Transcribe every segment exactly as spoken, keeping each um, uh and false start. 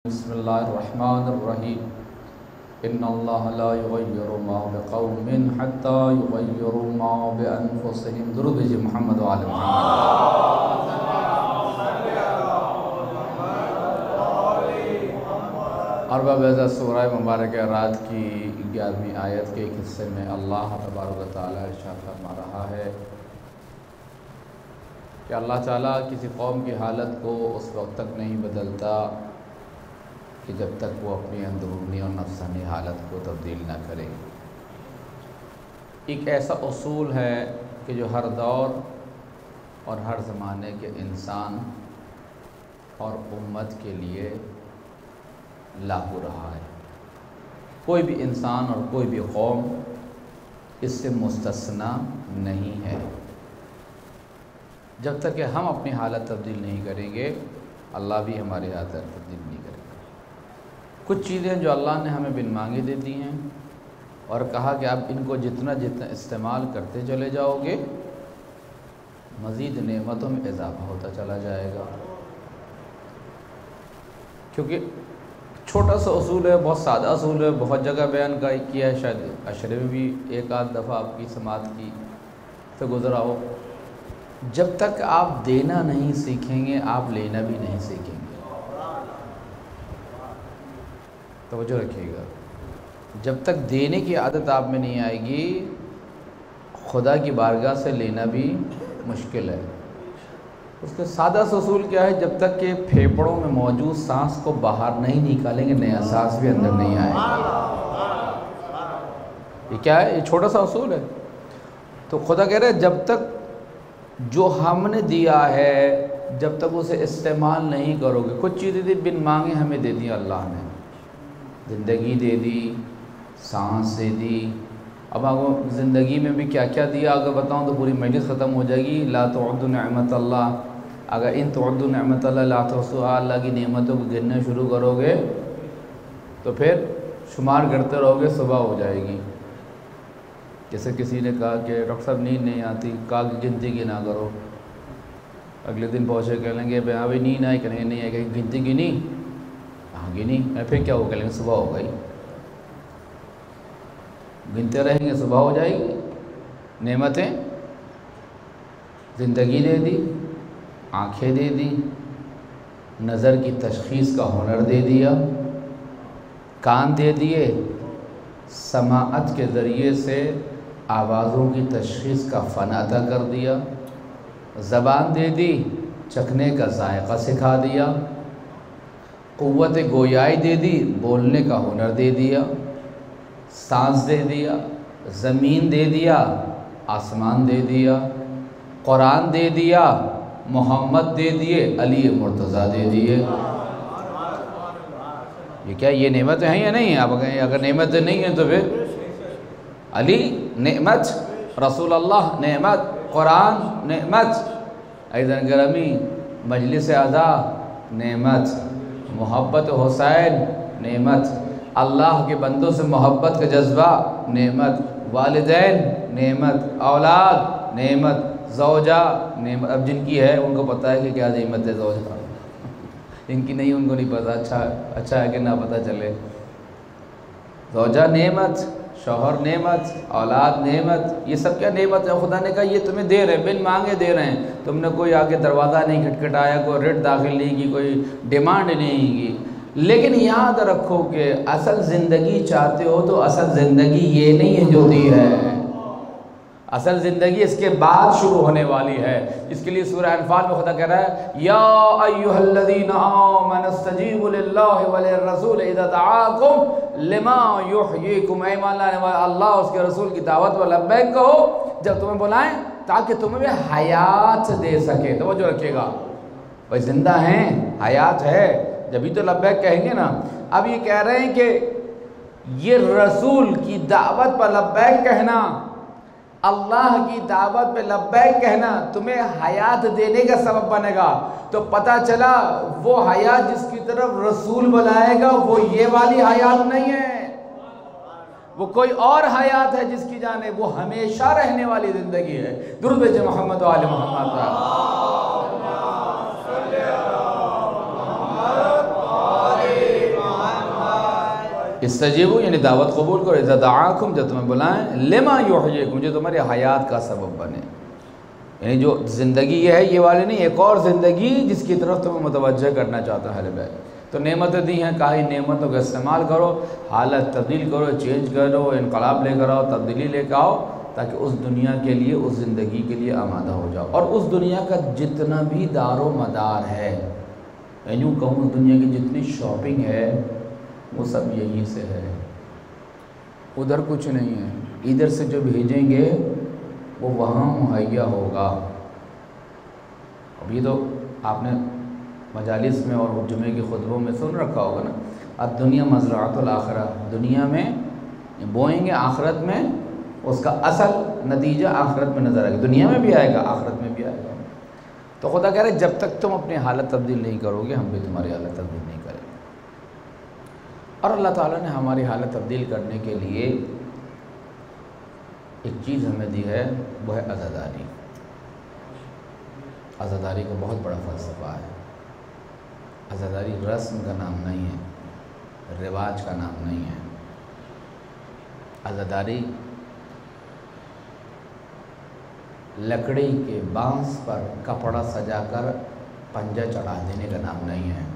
بسم اللہ الرحمن الرحیم ان اللہ لا یغیر ما بقوم حتی یغیروا ما بانفسهم درود بھیجئے محمد و آل محمد۔ اربع بیضہ سورہ مبارکہ رات کی گیارہویں آیت کے ایک حصے میں اللہ تبارک و تعالی ارشاد فرما رہا ہے کہ اللہ تعالیٰ کسی قوم کی حالت کو اس وقت تک نہیں بدلتا کہ جب تک وہ اپنی اندرونی اور نفسانی حالت کو تبدیل نہ کرے۔ ایک ایسا اصول ہے کہ جو ہر دور اور ہر زمانے کے انسان اور امت کے لیے لاگو رہا ہے۔ کوئی بھی انسان اور کوئی بھی قوم اس سے مستثنی نہیں ہے۔ جب تک کہ ہم اپنی حالت تبدیل نہیں کریں گے، اللہ بھی ہماری حالت تبدیل نہیں کرے گا۔ کچھ چیزیں جو اللہ نے ہمیں بن مانگے دے دی ہیں اور کہا کہ آپ ان کو جتنا جتنا استعمال کرتے چلے جاؤ گے، مزید نعمتوں میں اضافہ ہوتا چلا جائے گا۔ کیونکہ چھوٹا سا اصول ہے، بہت سادہ اصول ہے، بہت جگہ بیان کا کیا ہے، شاید عشرے میں بھی ایک آدھ دفعہ آپ کی سماعت کی سے گزرا ہو۔ جب تک آپ دینا نہیں سیکھیں گے، آپ لینا بھی نہیں سیکھیں گے۔ توجہ رکھیے گا، جب تک دینے کی عادت آپ میں نہیں آئے گی، خدا کی بارگاہ سے لینا بھی مشکل ہے۔ اس کا سادہ سا اصول کیا ہے؟ جب تک کہ پھیپھڑوں میں موجود سانس کو باہر نہیں نکالیں گے، نیا سانس بھی اندر نہیں آئے گا۔ یہ کیا ہے؟ یہ چھوٹا سا اصول ہے۔ تو خدا کہہ رہے جب تک جو ہم نے دیا ہے، جب تک اسے استعمال نہیں کرو گے۔ کچھ چیزیں دی بن مانگے ہمیں دے دی اللہ نے، زندگی دے دی، سانس دے دی۔ اب آپ کو زندگی میں بھی کیا کیا دیا اگر بتاؤں تو پوری مجلس ختم ہو جائے گی۔ لا تعدوا نعمت اللہ، اگر ان تعدوا نعمت اللہ لا تحصوها، اللہ کی نعمتوں کو گننا شروع کرو گے تو پھر شمار کرتے رہو گے، صبح ہو جائے گی۔ جیسے کسی نے کہا کہ ڈاکٹر صاحب نیند نہیں آتی، کہا کہ گنتی کی نہ کرو۔ اگلے دن پہنچے کہیں گے ہاں بھائی نیند آئی، کہیں گے نہیں آئی، کہ گنتی کی نہیں ہاں گنی، پھر کیا ہو، کہیں گے صبح ہو گئی۔ گنتے رہیں گے، صبح ہو جائے گی۔ نعمتیں زندگی دے دی، آنکھیں دے دی، نظر کی تشخیص کا ہنر دے دیا، کان دے دیے، سماعت کے ذریعے سے آوازوں کی تشخیص کا فن عطا کر دیا، زبان دے دی، چکھنے کا ذائقہ سکھا دیا، قوت گویائی دے دی، بولنے کا ہنر دے دیا، سانس دے دیا، زمین دے دیا، آسمان دے دیا، قرآن دے دیا، محمد دے دیے، علی مرتضیٰ دے دیے۔ یہ کیا یہ نعمتیں ہیں یا نہیں ہیں؟ آپ کہیں اگر نعمتیں نہیں ہیں تو پھر علی نعمت، رسول اللہ نعمت، قرآن نعمت، ایضاً گرامی مجلس اعضاء نعمت، محبت حسین نعمت، اللہ کے بندوں سے محبت کا جذبہ نعمت، والدین نعمت، اولاد نعمت، زوجہ نعمت۔ اب جن کی ہے ان کو پتہ ہے کہ کیا نعمت ہے زوجہ، ان کی نہیں، ان کو نہیں پتہ۔ اچھا اچھا ہے کہ نہ پتہ چلے۔ زوجہ نعمت، شوہر نعمت، اولاد نعمت، یہ سب کیا نعمت ہے؟ خدا نے کہا یہ تمہیں دے رہے ہیں، بن مانگے دے رہے ہیں۔ تم نے کوئی آگے دروازہ نہیں کھٹکھٹایا، کوئی ریٹ داخل نہیں کی، کوئی ڈیمانڈ نہیں کی۔ لیکن یاد رکھو کہ اصل زندگی چاہتے ہو تو اصل زندگی یہ نہیں ہے جو دی ہے، اصل زندگی اس کے بعد شروع ہونے والی ہے۔ اس کے لیے سورہ انفال میں خدا کہہ رہا ہے یا ایھا الذین آمنوا استجیبوا للہ وللرسول اذا دعاکم لما یحییکم، اے ایمان لانے والے اللہ اس کے رسول کی دعوت پر لبیک کہو جب تمہیں بلائیں تاکہ تمہیں بھی حیات دے سکے۔ توجہ رکھیے گا، بھائی زندہ ہیں، حیات ہے، جبھی تو لبیک کہیں گے نا۔ اب یہ کہہ رہے ہیں کہ یہ رسول کی دعوت پر لبیک کہنا، اللہ کی دعوت پہ لبیک کہنا تمہیں حیات دینے کا سبب بنے گا۔ تو پتہ چلا وہ حیات جس کی طرف رسول بلائے گا وہ یہ والی حیات نہیں ہے، وہ کوئی اور حیات ہے جس کی جانب وہ ہمیشہ رہنے والی زندگی ہے۔ درود بھیجئے محمد و آل محمد۔ اللہم صلی علی محمد و آل استجیبو یعنی دعوت قبول کرو، اذا دعاکم جب تمہیں بلائیں، لما یحییکم جو تمہاری حیات کا سبب بنے، یعنی جو زندگی یہ ہے یہ والی نہیں، ایک اور زندگی جس کی طرف تمہیں متوجہ کرنا چاہتا ہے بھائی۔ تو نعمتیں دی ہیں، کہا نعمتوں کا استعمال کرو، حالت تبدیل کرو، چینج کرو، انقلاب لے کر آؤ، تبدیلی لے کر آؤ، تاکہ اس دنیا کے لیے، اس زندگی کے لیے آمادہ ہو جاؤ۔ اور اس دنیا کا جتنا بھی دار و مدار ہے، یوں کہوں اس دنیا کی جتنی شاپنگ ہے وہ سب یہیں سے ہے، ادھر کچھ نہیں ہے۔ ادھر سے جو بھیجیں گے وہ وہاں مہیا ہوگا۔ ابھی تو آپ نے مجالس میں اور جمعے کے خطبوں میں سن رکھا ہوگا نا، اب دنیا مزرعۃ الآخرہ، دنیا میں بوئیں گے، آخرت میں اس کا اصل نتیجہ آخرت میں نظر آئے گا، دنیا میں بھی آئے گا، آخرت میں بھی آئے گا۔ تو خدا کہہ رہے جب تک تم اپنی حالت تبدیل نہیں کرو گے، ہم بھی تمہاری حالت تبدیل نہیں کریں گے۔ اور اللہ تعالیٰ نے ہماری حالت تبدیل کرنے کے لیے ایک چیز ہمیں دی ہے، وہ ہے عزاداری۔ عزاداری کا بہت بڑا فلسفہ ہے۔ عزاداری رسم کا نام نہیں ہے، رواج کا نام نہیں ہے۔ عزاداری لکڑی کے بانس پر کپڑا سجا کر پنجہ چڑھا دینے کا نام نہیں ہے،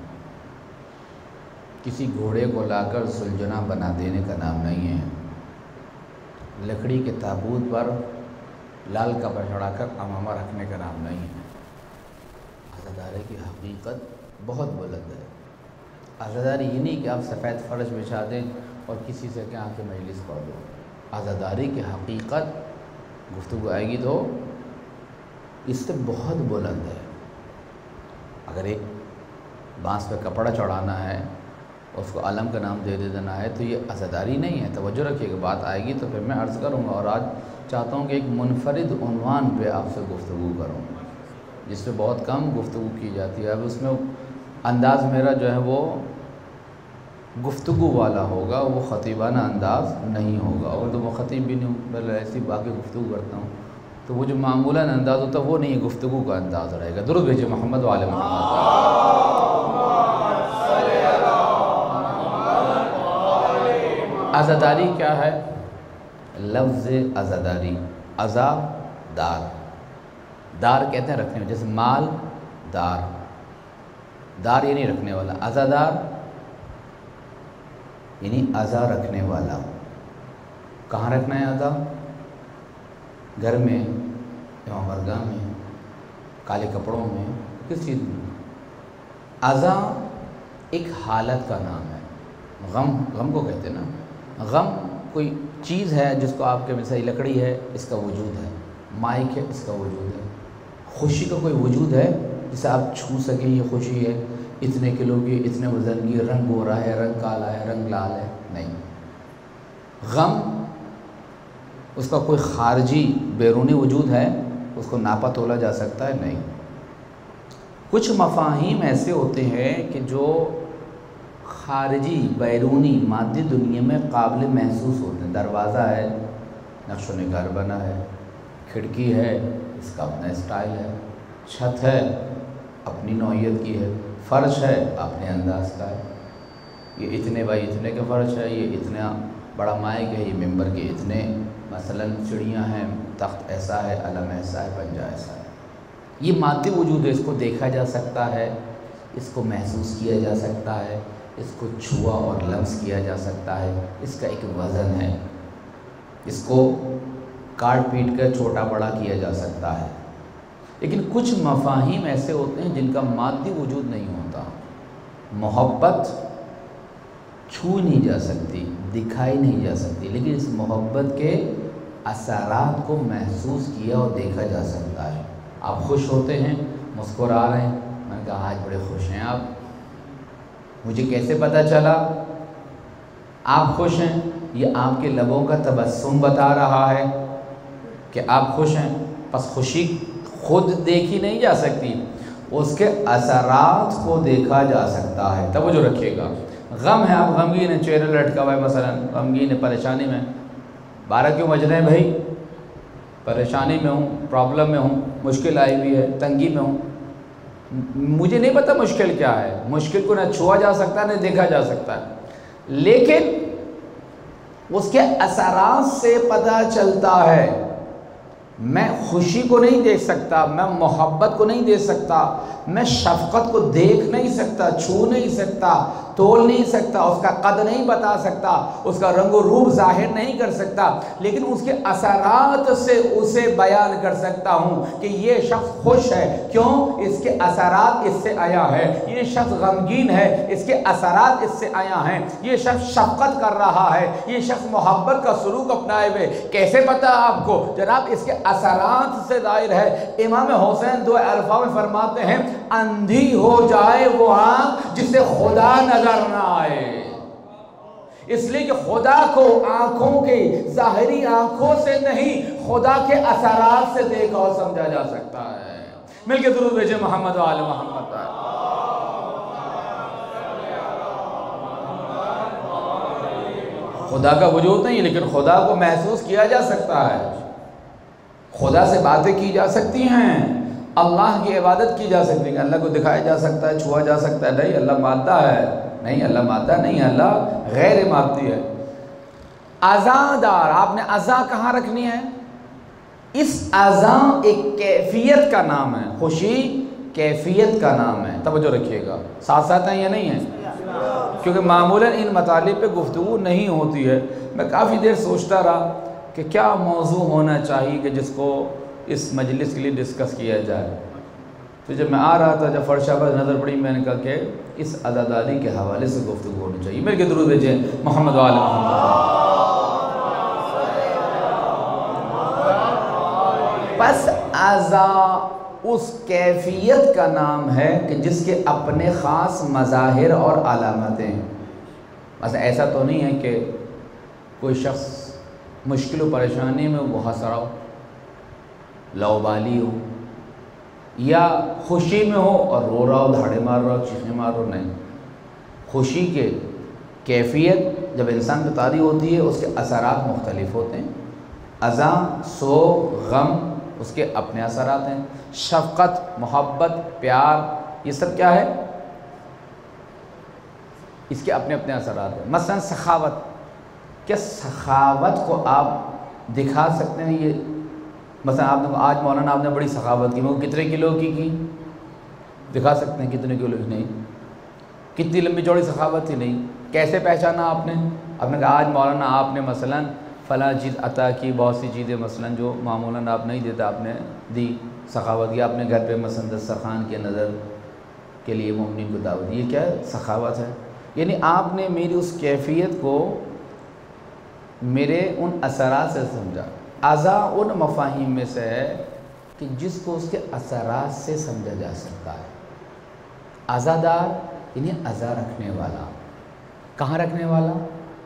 کسی گھوڑے کو لا کر سلجنا بنا دینے کا نام نہیں ہے، لکڑی کے تابوت پر لال کپڑا چڑھا کر امامہ رکھنے کا نام نہیں ہے۔ عزاداری کی حقیقت بہت بلند ہے۔ عزاداری یہ نہیں کہ آپ سفید فرش بچھا دیں اور کسی سے کہ آ کے مجلس پڑھ دو۔ عزاداری کی حقیقت گفتگو آئے گی تو اس سے بہت بلند ہے۔ اگر ایک بانس پہ کپڑا چڑھانا ہے، اس کو علم کا نام دے دینا ہے، تو یہ عزاداری نہیں ہے۔ توجہ رکھیے کہ بات آئے گی تو پھر میں عرض کروں گا، اور آج چاہتا ہوں کہ ایک منفرد عنوان پہ آپ سے گفتگو کروں، جس پہ بہت کم گفتگو کی جاتی ہے۔ اب اس میں انداز میرا جو ہے وہ گفتگو والا ہوگا، وہ خطیبانہ انداز نہیں ہوگا، اور تو میں خطیب بھی نہیں ہوں، میں ایسی باقی گفتگو کرتا ہوں، تو وہ جو معمولاً انداز ہوتا ہے وہ نہیں، گفتگو کا انداز رہے گا۔ درود بھیجے محمد وعلی محمد۔ عزاداری کیا ہے؟ لفظ عزاداری، عزا دار، دار کہتے ہیں رکھنے والا، جیسے مال دار، دار یہ نہیں رکھنے والا، عزادار یعنی عزا رکھنے والا۔ کہاں رکھنا ہے عزا؟ گھر میں، امام بارگاہ میں، کالے کپڑوں میں، کس چیز میں؟ عزا ایک حالت کا نام ہے۔ غم، غم کو کہتے ہیں نا، غم کوئی چیز ہے جس کو آپ کے مثال لکڑی ہے، اس کا وجود ہے، مائک ہے، اس کا وجود ہے۔ خوشی کا کوئی وجود ہے جسے آپ چھو سکیں، یہ خوشی ہے، اتنے کلو کی، اتنے وزن کی، رنگ گورا ہے، رنگ کالا ہے، رنگ لال ہے، نہیں۔ غم اس کا کوئی خارجی بیرونی وجود ہے، اس کو ناپا تولا جا سکتا ہے، نہیں۔ کچھ مفاہیم ایسے ہوتے ہیں کہ جو خارجی بیرونی مادی دنیا میں قابل محسوس ہوتے ہیں۔ دروازہ ہے، نقش و نگار بنا ہے، کھڑکی ہے، اس کا اپنا اسٹائل ہے، چھت ہے، اپنی نوعیت کی ہے، فرش ہے، اپنے انداز کا ہے، یہ اتنے بائی اتنے کے فرش ہے، یہ اتنا بڑا مائک ہے، یہ ممبر کے اتنے، مثلا چڑیاں ہیں، تخت ایسا ہے، علم ایسا ہے، پنجہ ایسا ہے۔ یہ مادی وجود ہے، اس کو دیکھا جا سکتا ہے، اس کو محسوس کیا جا سکتا ہے، اس کو چھوا اور لمس کیا جا سکتا ہے، اس کا ایک وزن ہے، اس کو کاٹ پیٹ کر چھوٹا بڑا کیا جا سکتا ہے۔ لیکن کچھ مفاہیم ایسے ہوتے ہیں جن کا مادی وجود نہیں ہوتا۔ محبت چھو نہیں جا سکتی، دکھائی نہیں جا سکتی، لیکن اس محبت کے اثرات کو محسوس کیا اور دیکھا جا سکتا ہے۔ آپ خوش ہوتے ہیں، مسکرا رہے ہیں، میں نے کہا آج بڑے خوش ہیں آپ، مجھے کیسے پتہ چلا آپ خوش ہیں؟ یہ آپ کے لبوں کا تبسم بتا رہا ہے کہ آپ خوش ہیں۔ پس خوشی خود دیکھی نہیں جا سکتی، اس کے اثرات کو دیکھا جا سکتا ہے۔ توجہ رکھیے گا، غم ہے، آپ غمگین ہیں، چہرہ لٹکا ہوا ہے، مثلا غمگین ہے، پریشانی میں، بارہ کیوں بج رہے ہیں بھائی؟ پریشانی میں ہوں، پرابلم میں ہوں، مشکل آئی ہوئی ہے، تنگی میں ہوں، مجھے نہیں پتہ مشکل کیا ہے، مشکل کو نہ چھوا جا سکتا نہ دیکھا جا سکتا ہے، لیکن اس کے اثرات سے پتہ چلتا ہے۔ میں خوشی کو نہیں دیکھ سکتا، میں محبت کو نہیں دیکھ سکتا، میں شفقت کو دیکھ نہیں سکتا، چھو نہیں سکتا، تول نہیں سکتا، اس کا قد نہیں بتا سکتا، اس کا رنگ و روپ ظاہر نہیں کر سکتا، لیکن اس کے اثرات سے اسے بیان کر سکتا ہوں کہ یہ شخص خوش ہے، کیوں؟ اس کے اثرات اس سے آیا ہے۔ یہ شخص غمگین ہے، اس کے اثرات اس سے آیا ہیں۔ یہ شخص شفقت کر رہا ہے، یہ شخص محبت کا سلوک اپنائے ہوئے۔ کیسے پتا آپ کو؟ جناب اس کے اثرات سے ظاہر ہے۔ امام حسین دو الفاظ میں فرماتے ہیں، اندھی ہو جائے وہ آنکھ جسے خدا نظر نہ آئے۔ اس لیے کہ خدا کو آنکھوں کے ظاہری آنکھوں سے نہیں، خدا کے اثرات سے دیکھا اور سمجھا جا سکتا ہے۔ مل کے درود بھیجیں محمد و آل محمد۔ خدا کا وجود نہیں لیکن خدا کو محسوس کیا جا سکتا ہے، خدا سے باتیں کی جا سکتی ہیں، اللہ کی عبادت کی جا سکتی ہے، اللہ کو دکھایا جا سکتا ہے، چھوا جا سکتا ہے۔ نہیں اللہ مادہ ہے، نہیں اللہ مادہ نہیں ہے، اللہ غیر مادی ہے۔ عزادار، آپ نے عزا کہاں رکھنی ہے؟ اس عزا ایک کیفیت کا نام ہے، خوشی کیفیت کا نام ہے، توجہ رکھیے گا، ساتھ ساتھ ہیں یا نہیں ہے؟ کیونکہ معمولاً ان مطالب پہ گفتگو نہیں ہوتی ہے۔ میں کافی دیر سوچتا رہا کہ کیا موضوع ہونا چاہیے کہ جس کو اس مجلس کے لیے ڈسکس کیا جائے، تو جب میں آ رہا تھا، جب فرشہ پر نظر پڑی، میں نے کہا کہ اس عزاداری کے حوالے سے گفتگو ہونی چاہیے۔ میرے کے درود بھیجیں محمد و آل محمد۔ پس عزا اس کیفیت کا نام ہے کہ جس کے اپنے خاص مظاہر اور علامتیں ہیں۔ مثلا ایسا تو نہیں ہے کہ کوئی شخص مشکل و پریشانی میں وہ ہنس رہا ہو، لاؤبالی ہو، یا خوشی میں ہو اور رو رہا ہو، دھاڑے مار رہا ہو، چیخیں مار رہا ہو۔ نہیں، خوشی کے کیفیت جب انسان پہ طاری ہوتی ہے اس کے اثرات مختلف ہوتے ہیں۔ عزا، سوگ، غم، اس کے اپنے اثرات ہیں۔ شفقت، محبت، پیار، یہ سب کیا ہے؟ اس کے اپنے اپنے اثرات ہیں۔ مثلا سخاوت، کیا سخاوت کو آپ دکھا سکتے ہیں؟ یہ مثلا آپ نے آج مولانا آپ نے بڑی سخاوت کی، وہ کتنے کلو کی کی دکھا سکتے ہیں؟ کتنے کلو کی؟ نہیں۔ کتنی لمبی چوڑی سخاوت تھی؟ نہیں۔ کیسے پہچانا آپ نے؟ آپ نے کہا آج مولانا آپ نے مثلا فلاں چیز عطا کی، بہت سی چیزیں مثلا جو معمولاً آپ نہیں دیتا آپ نے دی، سخاوت کی۔ آپ نے گھر پہ مثلا دسترخوان کے نظر کے لیے مومنین کو دعوت دی، یہ کیا ہے؟ سخاوت ہے۔ یعنی آپ نے میری اس کیفیت کو میرے ان اثرات سے سمجھا۔ عزا ان مفاہیم میں سے ہے کہ جس کو اس کے اثرات سے سمجھا جا سکتا ہے۔ عزادار یعنی عزا رکھنے والا۔ کہاں رکھنے والا؟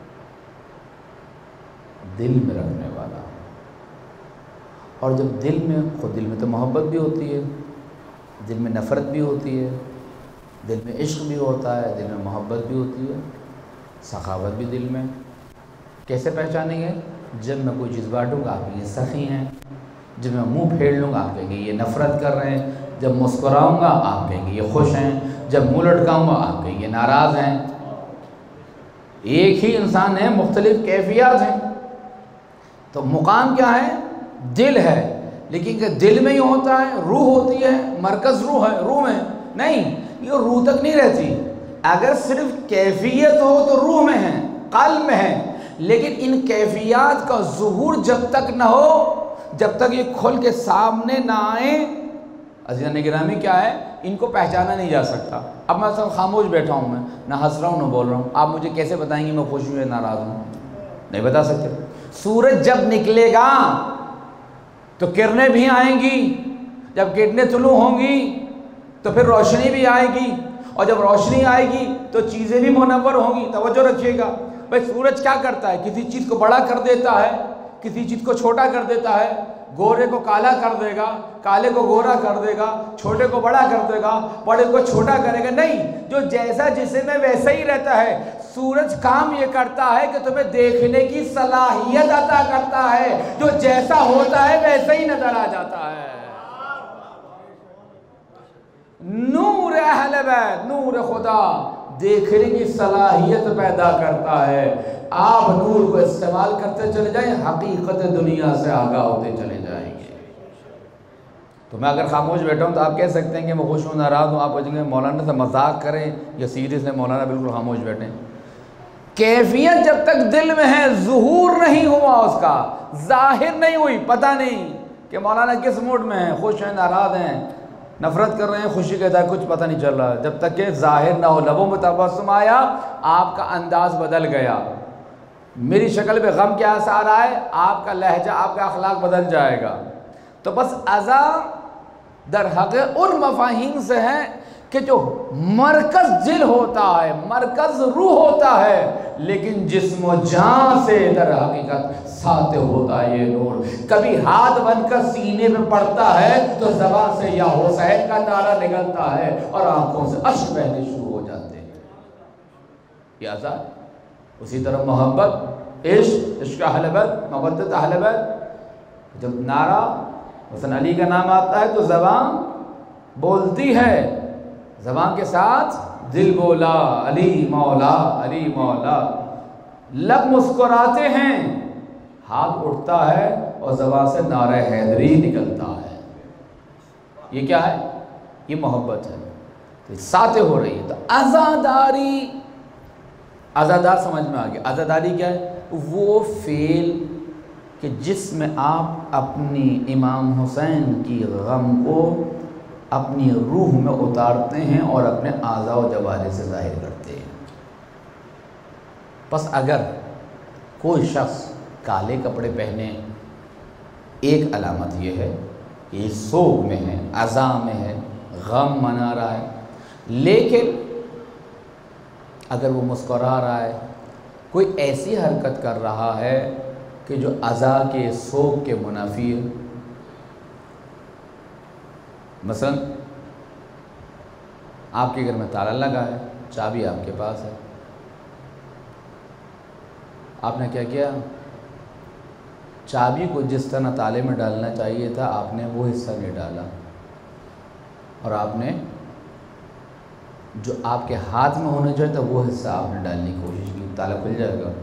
دل میں رکھنے والا۔ اور جب دل میں، خود دل میں تو محبت بھی ہوتی ہے، دل میں نفرت بھی ہوتی ہے، دل میں عشق بھی ہوتا ہے، دل میں محبت بھی ہوتی ہے، سخاوت بھی دل میں۔ کیسے پہچانیں گے؟ جب میں کوئی چیز بانٹوں گا آپ یہ سخی ہیں، جب میں منہ پھیر لوں گا آپ کہیں گے یہ نفرت کر رہے ہیں، جب مسکراؤں گا آپ کہیں گے یہ خوش ہیں، جب منہ لٹکاؤں گا آپ کہیں گے ناراض ہیں۔ ایک ہی انسان ہے، مختلف کیفیات ہیں۔ تو مقام کیا ہے؟ دل ہے، لیکن کہ دل میں ہی ہوتا ہے، روح ہوتی ہے، مرکز روح ہے، روح میں نہیں، یہ روح تک نہیں رہتی۔ اگر صرف کیفیت ہو تو روح میں ہے، قلب میں ہے، لیکن ان کیفیات کا ظہور جب تک نہ ہو، جب تک یہ کھل کے سامنے نہ آئیں، عزیزان گرامی کیا ہے؟ ان کو پہچانا نہیں جا سکتا۔ اب میں سب خاموش بیٹھا ہوں، میں نہ ہنس رہا ہوں نہ بول رہا ہوں، آپ مجھے کیسے بتائیں گے میں خوش ہوں یا ناراض ہوں؟ نہیں بتا سکتے۔ سورج جب نکلے گا تو کرنیں بھی آئیں گی، جب کرنیں طلوع ہوں گی تو پھر روشنی بھی آئے گی، اور جب روشنی آئے گی تو چیزیں بھی منور ہوں گی۔ توجہ رکھیے گا بھائی، سورج کیا کرتا ہے؟ کسی چیز کو بڑا کر دیتا ہے، کسی چیز کو چھوٹا کر دیتا ہے، گورے کو کالا کر دے گا، کالے کو گورا کر دے گا، چھوٹے کو بڑا کر دے گا، بڑے کو چھوٹا کرے گا، نہیں، جو جیسا جسم ہے ویسا ہی رہتا ہے۔ سورج کام یہ کرتا ہے کہ تمہیں دیکھنے کی صلاحیت عطا کرتا ہے، جو جیسا ہوتا ہے ویسا ہی نظر آ جاتا ہے۔ نور اہل بیت، نور خدا دیکھنے کی صلاحیت پیدا کرتا ہے۔ آپ نور کو استعمال کرتے چلے جائیں، حقیقت دنیا سے آگاہ ہوتے چلے جائیں گے۔ تو میں اگر خاموش بیٹھا ہوں تو آپ کہہ سکتے ہیں کہ میں خوش ہوں، ناراض ہوں، آپ پوچھیں گے مولانا سے مذاق کریں یا سیریس ہے؟ مولانا بالکل خاموش بیٹھیں۔ کیفیت جب تک دل میں ہے، ظہور نہیں ہوا اس کا، ظاہر نہیں ہوئی، پتہ نہیں کہ مولانا کس موڈ میں ہیں، خوش ہیں، ناراض ہیں، نفرت کر رہے ہیں، خوشی کہتا ہے، کچھ پتہ نہیں چل رہا۔ جب تک کہ ظاہر نہ ہو، لبوں میں تبسم آیا، آپ کا انداز بدل گیا، میری شکل پہ غم کے آثار آئے، آپ کا لہجہ، آپ کا اخلاق بدل جائے گا۔ تو بس عزا در حق ان مفاہیم سے ہے کہ جو مرکز دل ہوتا ہے، مرکز روح ہوتا ہے، لیکن جسم و جان سے در حقیقت ساتھ ہوتا ہے یہ نور۔ کبھی ہاتھ بن کر سینے میں پڑتا ہے تو زبان سے یا حسین کا نعرہ نکلتا ہے اور آنکھوں سے اشک بہنے شروع ہو جاتے ہیں۔ یہ آزاد۔ اسی طرح محبت، عشق، عشق اہل بیت، محبت اہل بیت، جب نعرہ مثلا علی کا نام آتا ہے تو زبان بولتی ہے، زبان کے ساتھ دل بولا علی مولا، علی مولا، لب مسکراتے ہیں، ہاتھ اٹھتا ہے اور زبان سے نعرہ حیدری نکلتا ہے۔ یہ کیا ہے؟ یہ محبت ہے، تو ساتھ ہو رہی ہے۔ تو عزاداری، عزادار سمجھ میں آ گیا۔ عزاداری کیا ہے؟ وہ فعل کہ جس میں آپ اپنی امام حسین کی غم کو اپنی روح میں اتارتے ہیں اور اپنے اعضاء و جوارح سے ظاہر کرتے ہیں۔ بس اگر کوئی شخص کالے کپڑے پہنے، ایک علامت یہ ہے کہ یہ سوگ میں ہے، عزا میں ہے، غم منا رہا ہے۔ لیکن اگر وہ مسکرا رہا ہے، کوئی ایسی حرکت کر رہا ہے کہ جو عزا کے، سوگ کے منافی ہے، مثلا آپ کے گھر میں تالا لگا ہے، چابی آپ کے پاس ہے، آپ نے کیا کیا؟ چابی کو جس طرح تالے میں ڈالنا چاہیے تھا آپ نے وہ حصہ نہیں ڈالا، اور آپ نے جو آپ کے ہاتھ میں ہونا چاہیے تھا وہ حصہ آپ نے ڈالنے کی کوشش کی، تالا کھل جائے گا۔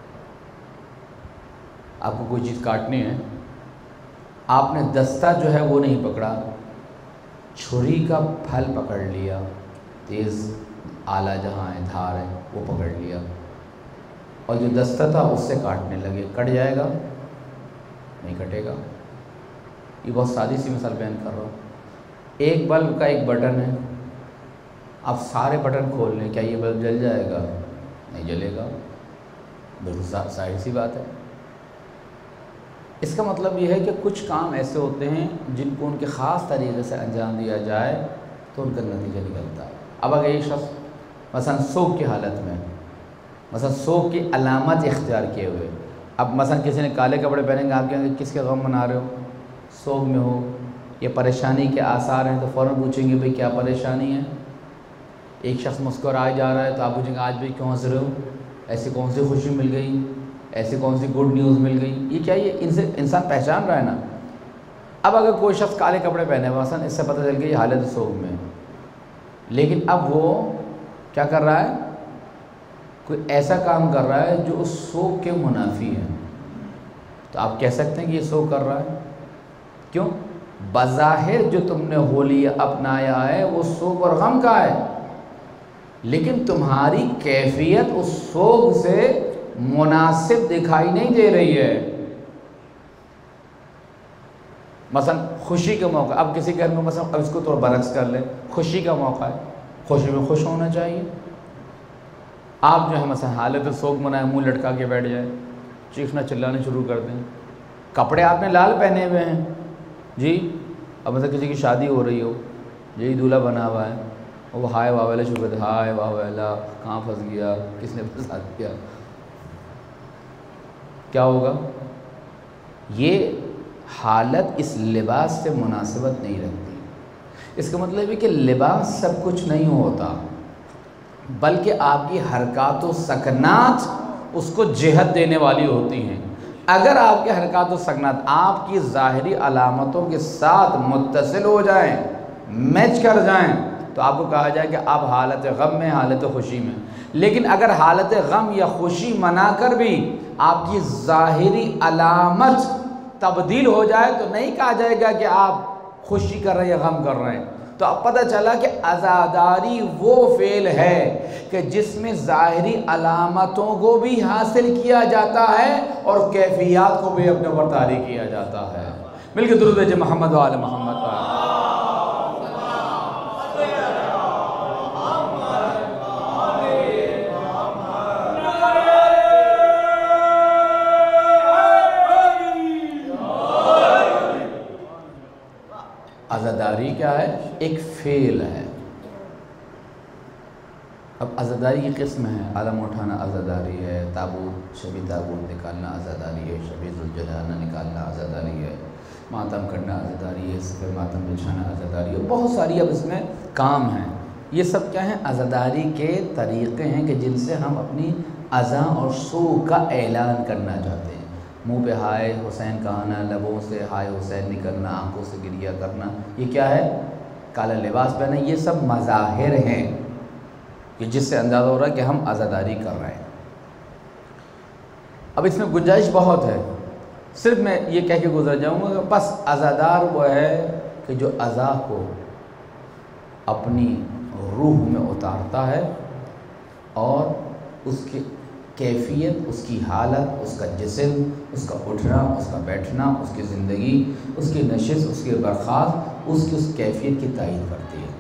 آپ کو کوئی چیز کاٹنی ہے، آپ نے دستہ جو ہے وہ نہیں پکڑا، چھری کا پھل پکڑ لیا، تیز آلہ جہاں ہے، دھار ہے، وہ پکڑ لیا، اور جو دستہ تھا اس سے کاٹنے لگے، کٹ جائے گا؟ نہیں کٹے گا۔ یہ بہت سادی سی مثال بیان کر رہا ہوں۔ ایک بلب کا ایک بٹن ہے، آپ سارے بٹن کھول لیں، کیا یہ بلب جل جائے گا؟ نہیں جلے گا، بالکل ظاہر سی بات ہے۔ اس کا مطلب یہ ہے کہ کچھ کام ایسے ہوتے ہیں جن کو ان کے خاص طریقے سے انجام دیا جائے تو ان کا نتیجہ نکلتا ہے۔ اب اگر ایک شخص مثلا سوگ کی حالت میں، مثلا سوگ کی علامت اختیار کیے ہوئے، اب مثلا کسی نے کالے کپڑے پہنے گے، آپ کہیں گے کس کے غم منا رہے ہو؟ سوگ میں ہو، یہ پریشانی کے آثار ہیں، تو فوراً پوچھیں گے بھئی کیا پریشانی ہے؟ ایک شخص مسکرائے جا رہا ہے تو آپ پوچھیں گے آج بھی کیوں ہنس رہے ہو؟ ایسی کون سی خوشی مل گئی؟ ایسی کون سی گڈ نیوز مل گئی؟ یہ کیا یہ ان سے انسان پہچان رہا ہے نا۔ اب اگر کوئی شخص کالے کپڑے پہنے ہوئے، مثلا اس سے پتہ چل گیا یہ حالت سوگ میں ہے، لیکن اب وہ کیا کر رہا ہے؟ کوئی ایسا کام کر رہا ہے جو اس سوگ کے منافی ہے، تو آپ کہہ سکتے ہیں کہ یہ سوگ کر رہا ہے۔ کیوں؟ بظاہر جو تم نے ہولیہ اپنایا ہے وہ سوگ اور غم کا ہے، لیکن تمہاری کیفیت اس سوگ سے مناسب دکھائی نہیں دے رہی ہے۔ مثلا خوشی کا موقع، اب کسی گھر میں مثلا اب اس کو تھوڑا برعکس کر لیں، خوشی کا موقع ہے، خوشی میں خوش ہونا چاہیے، آپ جو ہے مثلا حالت سوگ منائے، منہ لٹکا کے بیٹھ جائیں، چیخنا چلانے شروع کر دیں، کپڑے آپ نے لال پہنے ہوئے ہیں جی، اب مثلا کسی کی شادی ہو رہی ہو، یہی دولہا بنا ہوا ہے، وہ ہائے واہ والا شروع کرتے، ہائے واہ والا کہاں پھنس گیا، کس نے پھنسا دیا، کیا ہوگا؟ یہ حالت اس لباس سے مناسبت نہیں رکھتی۔ اس کا مطلب ہے کہ لباس سب کچھ نہیں ہوتا، بلکہ آپ کی حرکات و سکنات اس کو جہت دینے والی ہوتی ہیں۔ اگر آپ کے حرکات و سکنات آپ کی ظاہری علامتوں کے ساتھ متصل ہو جائیں، میچ کر جائیں، تو آپ کو کہا جائے کہ آپ حالت غم میں حالت خوشی میں. لیکن اگر حالت غم یا خوشی منا کر بھی آپ کی ظاہری علامت تبدیل ہو جائے تو نہیں کہا جائے گا کہ آپ خوشی کر رہے ہیں یا غم کر رہے ہیں. تو اب پتہ چلا کہ عزاداری وہ فعل ہے کہ جس میں ظاہری علامتوں کو بھی حاصل کیا جاتا ہے اور کیفیات کو بھی اپنے اوپر طاری کیا جاتا ہے. مل کے درود بھیجیں محمد و آل محمد پر. عزاداری کیا ہے؟ ایک فعل ہے. اب عزاداری کی قسم ہے. علم اٹھانا عزاداری ہے، تابوت شبی تابوت نکالنا عزاداری ہے، شبی ذوالجلالہ نکالنا عزاداری ہے، ماتم کرنا عزاداری ہے، صفحہ ماتم بچھانا عزاداری ہے. بہت ساری اب اس میں کام ہیں. یہ سب کیا ہیں؟ عزاداری کے طریقے ہیں کہ جن سے ہم اپنی عزا اور سوء کا اعلان کرنا چاہتے ہیں. منہ پہ ہائے حسین کا آنا، لبوں سے ہائے حسین نکلنا، آنکھوں سے گریہ کرنا، یہ کیا ہے؟ کالا لباس پہنا. یہ سب مظاہر ہیں کہ جس سے اندازہ ہو رہا ہے کہ ہم عزاداری کر رہے ہیں. اب اس میں گنجائش بہت ہے. صرف میں یہ کہہ کے گزر جاؤں گا کہ بس عزادار وہ ہے کہ جو عزا کو اپنی روح میں اتارتا ہے اور اس کی کیفیت، اس کی حالت، اس کا جسم، اس کا اٹھنا، اس کا بیٹھنا، اس کی زندگی، اس کی نشست، اس کی برخاست، اس کی اس کیفیت کی تائید کرتی ہے.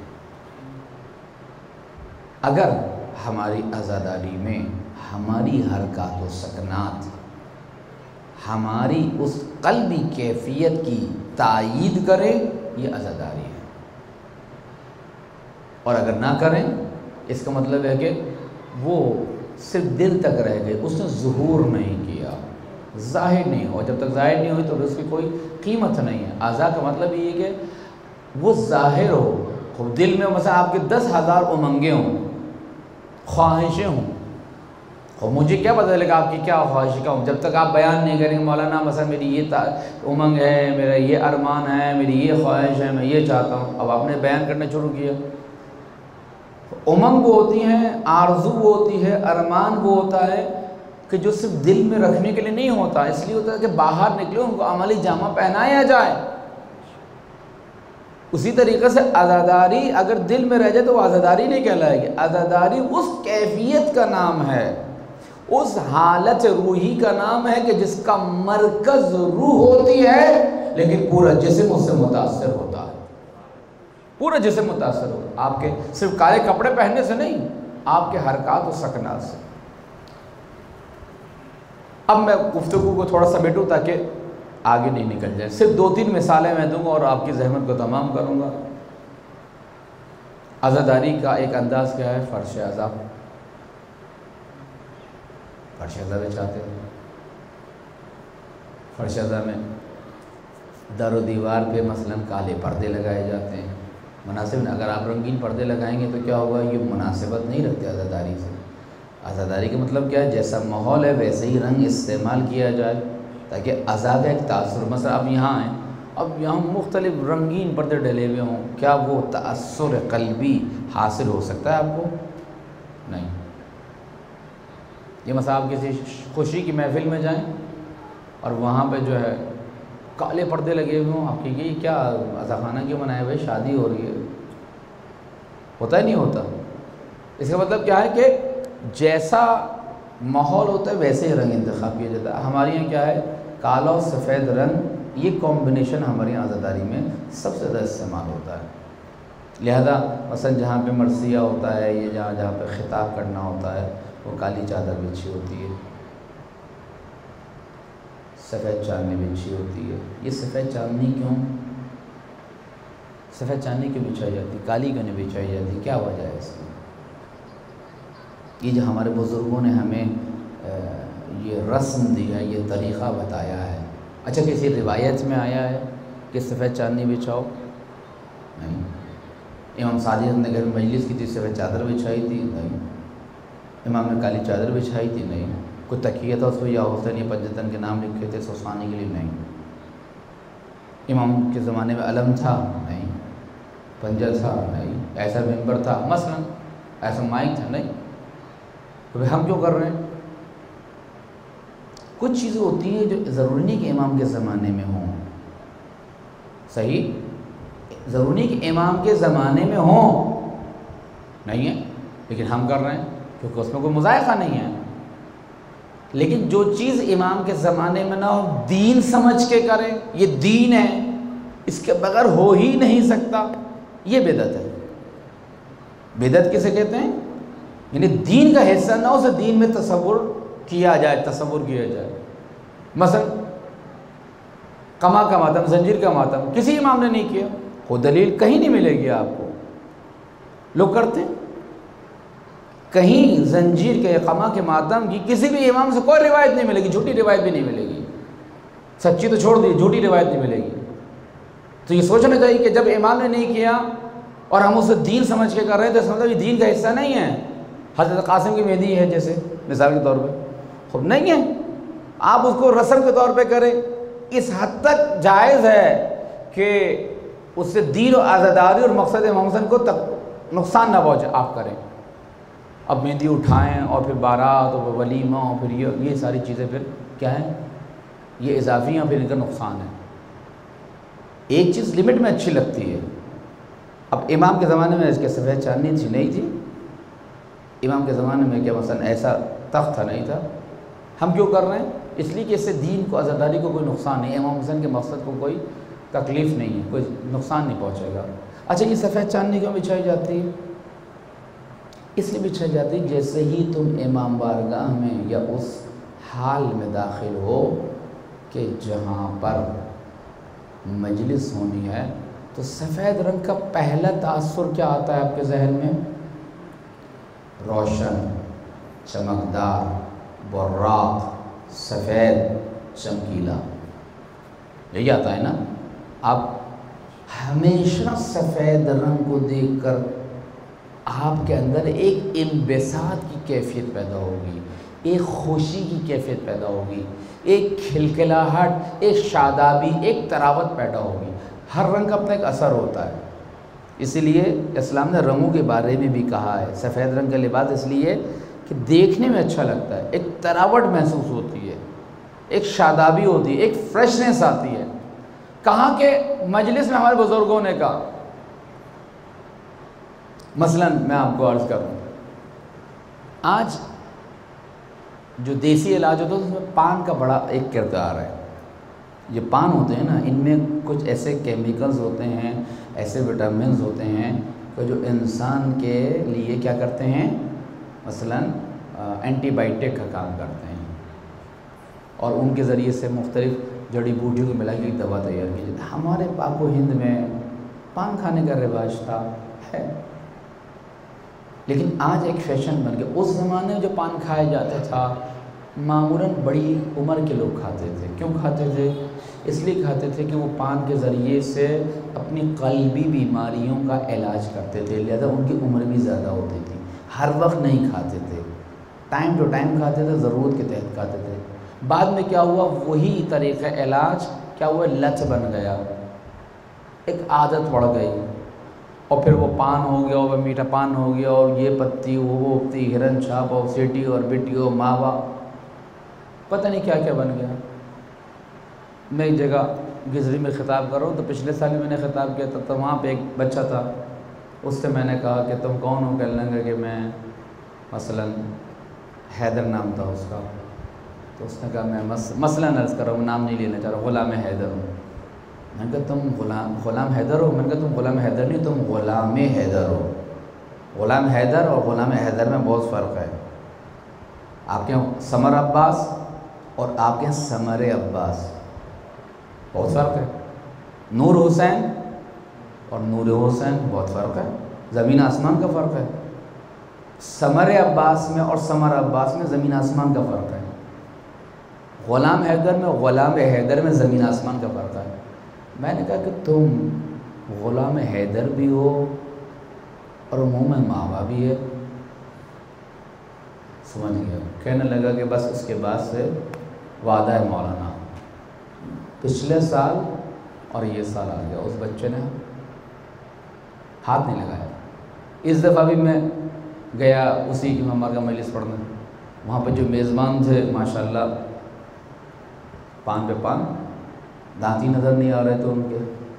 اگر ہماری عزاداری میں ہماری حرکات و سکنات ہماری اس قلبی کیفیت کی تائید کرے، یہ عزاداری ہے. اور اگر نہ کریں، اس کا مطلب ہے کہ وہ صرف دل تک رہ گئے، اس نے ظہور نہیں کیا، ظاہر نہیں ہو. جب تک ظاہر نہیں ہوئی تو اس کی کوئی قیمت نہیں ہے. عزا کا مطلب یہ ہے کہ وہ ظاہر ہو. خوب دل میں مثلا آپ کے دس ہزار امنگیں ہوں، خواہشیں ہوں. اور مجھے کیا پتہ چلے گا آپ کی کیا خواہش کا ہوں؟ جب تک آپ بیان نہیں کریں گے مولانا مثلا میری یہ امنگ ہے، میرا یہ ارمان ہے، میری یہ خواہش ہے، میں یہ چاہتا ہوں. اب آپ نے بیان کرنا شروع کیا. امنگ وہ ہوتی ہیں، آرزو وہ ہوتی ہے، ارمان وہ ہوتا ہے کہ جو صرف دل میں رکھنے کے لیے نہیں ہوتا، اس لیے ہوتا ہے کہ باہر نکلے ان کو عملی جامہ پہنایا جائے. اسی طریقے سے عزاداری اگر دل میں رہ جائے تو وہ عزاداری نہیں کہلائے گی. عزاداری اس کیفیت کا نام ہے، اس حالت روحی کا نام ہے کہ جس کا مرکز روح ہوتی ہے لیکن پورا جسم اس سے متاثر ہوتا ہے. پورا جسم متاثر ہو. آپ کے صرف کالے کپڑے پہننے سے نہیں، آپ کے حرکات و سکنات سے. اب میں گفتگو کو تھوڑا سمیٹوں تاکہ آگے نہیں نکل جائے. صرف دو تین مثالیں میں دوں گا اور آپ کی زحمت کو تمام کروں گا. عزاداری کا ایک انداز کیا ہے؟ فرش عزا. فرش عزا بچھاتے ہیں. فرش عزا میں در و دیوار پہ مثلاً کالے پردے لگائے جاتے ہیں. مناسب نہیں. اگر آپ رنگین پردے لگائیں گے تو کیا ہوگا؟ یہ مناسبت نہیں رکھتے عزاداری سے. عزاداری کا مطلب کیا ہے؟ جیسا ماحول ہے ویسے ہی رنگ استعمال کیا جائے تاکہ عزا کا ایک تاثر. مثلا آپ یہاں ہیں، اب یہاں مختلف رنگین پردے ڈلے ہوئے ہوں، کیا وہ تأثر قلبی حاصل ہو سکتا ہے آپ کو؟ نہیں. یہ مثلا آپ کسی خوشی کی محفل میں جائیں اور وہاں پہ جو ہے کالے پردے لگے ہوئے ہوں، آپ کی یہ کیا عزا خانہ کیوں بنائے ہوئے؟ شادی ہو رہی ہے. ہوتا ہی نہیں ہوتا. اس کا مطلب کیا ہے کہ جیسا ماحول ہوتا ہے ویسے ہی رنگ انتخاب کیا جاتا ہے. ہمارے یہاں کیا ہے؟ کالا اور سفید رنگ، یہ کمبینیشن ہمارے یہاں عزاداری میں سب سے زیادہ استعمال ہوتا ہے. لہذا مثلا جہاں پہ مرثیہ ہوتا ہے، یہ جہاں جہاں پہ خطاب کرنا ہوتا ہے، وہ کالی چادر بچھی ہوتی ہے، سفید چاندنی بچھی ہوتی ہے. یہ سفید چاندنی کیوں سفید چاندنی کیوں بچھائی جاتی؟ کالی کیوں نہیں بچھائی جاتی؟ کیا وجہ ہے اس کی؟ یہ جو ہمارے بزرگوں نے ہمیں یہ رسم دیا، یہ طریقہ بتایا ہے. اچھا کسی روایت میں آیا ہے کہ سفید چاندنی بچھاؤ؟ نہیں. امام صادق نے گھر مجلس کی تھی سفید چادر بچھائی تھی؟ نہیں. امام نے کالی چادر بچھائی تھی؟ نہیں. کوئی تکیہ تھا اس پہ یا حسین یا پنجتن کے نام لکھے تھے سوسانے کے لیے؟ نہیں. امام کے زمانے میں علم تھا؟ نہیں. پنجہ تھا؟ نہیں. ایسا ممبر تھا مثلا، ایسا مائک تھا، نہیں. تو ہم کیوں کر رہے ہیں؟ کچھ چیزیں ہوتی ہیں جو ضروری نہیں کہ امام کے زمانے میں ہوں. صحیح، ضروری نہیں کہ امام کے زمانے میں ہوں، نہیں ہے، لیکن ہم کر رہے ہیں کیونکہ اس میں کوئی مذائقہ نہیں ہے. لیکن جو چیز امام کے زمانے میں نہ ہو، دین سمجھ کے کریں، یہ دین ہے، اس کے بغیر ہو ہی نہیں سکتا، یہ بدعت ہے. بدعت کسے کہتے ہیں؟ یعنی دین کا حصہ نہ ہو، اسے دین میں تصور کیا جائے تصور کیا جائے. مثلا قما کا ماتم، زنجیر کا ماتم کسی امام نے نہیں کیا، وہ دلیل کہیں نہیں ملے گی آپ کو. لوگ کرتے ہیں، کہیں زنجیر کے قما کے ماتم کی کسی بھی امام سے کوئی روایت نہیں ملے گی، جھوٹی روایت بھی نہیں ملے گی. سچی تو چھوڑ دی، جھوٹی روایت نہیں ملے گی. تو یہ سوچنا چاہیے کہ جب امام نے نہیں کیا اور ہم اسے دین سمجھ کے کر رہے ہیں تو اس مطلب یہ دین کا حصہ نہیں ہے. حضرت قاسم کی مہدی ہے جیسے مثال کے طور پہ، خب نہیں ہے، آپ اس کو رسم کے طور پہ کریں. اس حد تک جائز ہے کہ اس سے دین و آزاداری اور مقصد محمد کو تک نقصان نہ پہنچے، آپ کریں. اب مہندی اٹھائیں اور پھر بارات اور ولیمہ اور پھر یہ یہ ساری چیزیں پھر کیا ہیں؟ یہ اضافی ہیں، پھر ان کا نقصان ہے. ایک چیز لمٹ میں اچھی لگتی ہے. اب امام کے زمانے میں اس کے سفید چاندنی تھی نہیں تھی، امام کے زمانے میں کیا مثلا ایسا تخت تھا نہیں تھا. ہم کیوں کر رہے ہیں؟ اس لیے کہ اس سے دین کو آزاداری کو کوئی نقصان نہیں ہے، امام حسین کے مقصد کو کوئی تکلیف نہیں ہے، کوئی نقصان نہیں پہنچے گا. اچھا یہ سفید چاندنی کیوں بچھائی جاتی ہے؟ اس لیے بچھائی جاتی ہے جیسے ہی تم امام بارگاہ میں یا اس حال میں داخل ہو کہ جہاں پر مجلس ہونی ہے، تو سفید رنگ کا پہلا تاثر کیا آتا ہے آپ کے ذہن میں؟ روشن، چمکدار، براق، سفید، چمکیلا، یہی آتا ہے نا. آپ ہمیشہ سفید رنگ کو دیکھ کر آپ کے اندر ایک انبساط کی کیفیت پیدا ہوگی، ایک خوشی کی کیفیت پیدا ہوگی، ایک کھلکھلاہٹ، ایک شادابی، ایک تراوت پیدا ہوگی. ہر رنگ کا اپنا ایک اثر ہوتا ہے. اسی لیے اسلام نے رنگوں کے بارے میں بھی کہا ہے. سفید رنگ کا لباس اس لیے کہ دیکھنے میں اچھا لگتا ہے، ایک تراوٹ محسوس ہوتی ہے، ایک شادابی ہوتی ہے، ایک فریشنس آتی ہے. کہاں کے مجلس میں ہمارے بزرگوں نے کہا. مثلا میں آپ کو عرض کروں، آج جو دیسی علاج ہوتا ہے اس میں پان کا بڑا ایک کردار ہے. یہ پان ہوتے ہیں نا، ان میں کچھ ایسے کیمیکلز ہوتے ہیں، ایسے وٹامنز ہوتے ہیں کہ جو انسان کے لیے کیا کرتے ہیں، مثلا اینٹی بائیوٹک کا کام کرتے ہیں، اور ان کے ذریعے سے مختلف جڑی بوٹیوں کو ملا کے ایک دوا تیار کی جاتی ہے. ہمارے پاک و ہند میں پان کھانے کا رواج تھا ہے، لیکن آج ایک فیشن بن گیا. اس زمانے میں جو پان کھایا جاتا تھا معمولاً بڑی عمر کے لوگ کھاتے تھے. کیوں کھاتے تھے؟ اس لیے کھاتے تھے کہ وہ پان کے ذریعے سے اپنی قلبی بیماریوں کا علاج کرتے تھے، لہذا ان کی عمر بھی زیادہ ہوتی تھی. ہر وقت نہیں کھاتے تھے، ٹائم ٹو ٹائم کھاتے تھے، ضرورت کے تحت کھاتے تھے. بعد میں کیا ہوا، وہی طریقہ علاج کیا ہوا، لت بن گیا، ایک عادت پڑ گئی، اور پھر وہ پان ہو گیا، وہ میٹھا پان ہو گیا، اور یہ پتی وہ پتی، ہرن چھاپ اور سیٹی اور بٹی اور ماوا، پتہ نہیں کیا کیا بن گیا. میں ایک جگہ گزری میں خطاب کر رہا ہوں، تو پچھلے سال میں نے خطاب کیا تھا، تو وہاں پہ ایک بچہ تھا. اس سے میں نے کہا کہ تم کون ہو؟ کہنے لگا کہ میں مثلا حیدر نام تھا اس کا. تو اس نے کہا میں مثلا عرض کر رہا ہوں، نام نہیں لینا چاہ رہا، غلام حیدر ہوں. میں نے کہا تم غلام غلام حیدر ہو؟ میں نے کہا تم غلام حیدر نہیں، تم غلام حیدر ہو. غلام حیدر اور غلام حیدر میں بہت فرق ہے. آپ کے یہاں سمر عباس اور آپ کے یہاں سمر عباس، بہت فرق ہے. نور حسین اور نور حسین بہت فرق ہے، زمین آسمان کا فرق ہے. سمر عباس میں اور سمر عباس میں زمین آسمان کا فرق ہے. غلام حیدر میں غلام حیدر میں زمین آسمان کا فرق ہے. میں نے کہا کہ تم غلام حیدر بھی ہو اور منہ میں ماوا بھی ہے. سمجھ گیا. کہنے لگا کہ بس اس کے بعد سے وعدہ ہے مولانا. پچھلے سال اور یہ سال آ گیا، اس بچے نے ہاتھ نہیں لگایا. اس دفعہ بھی میں گیا اسی امام مالک کا مجلس پڑھنے، وہاں پہ جو میزبان تھے ماشاءاللہ پان پہ پان، دانت ہی نظر نہیں آ رہے تھے ان کے۔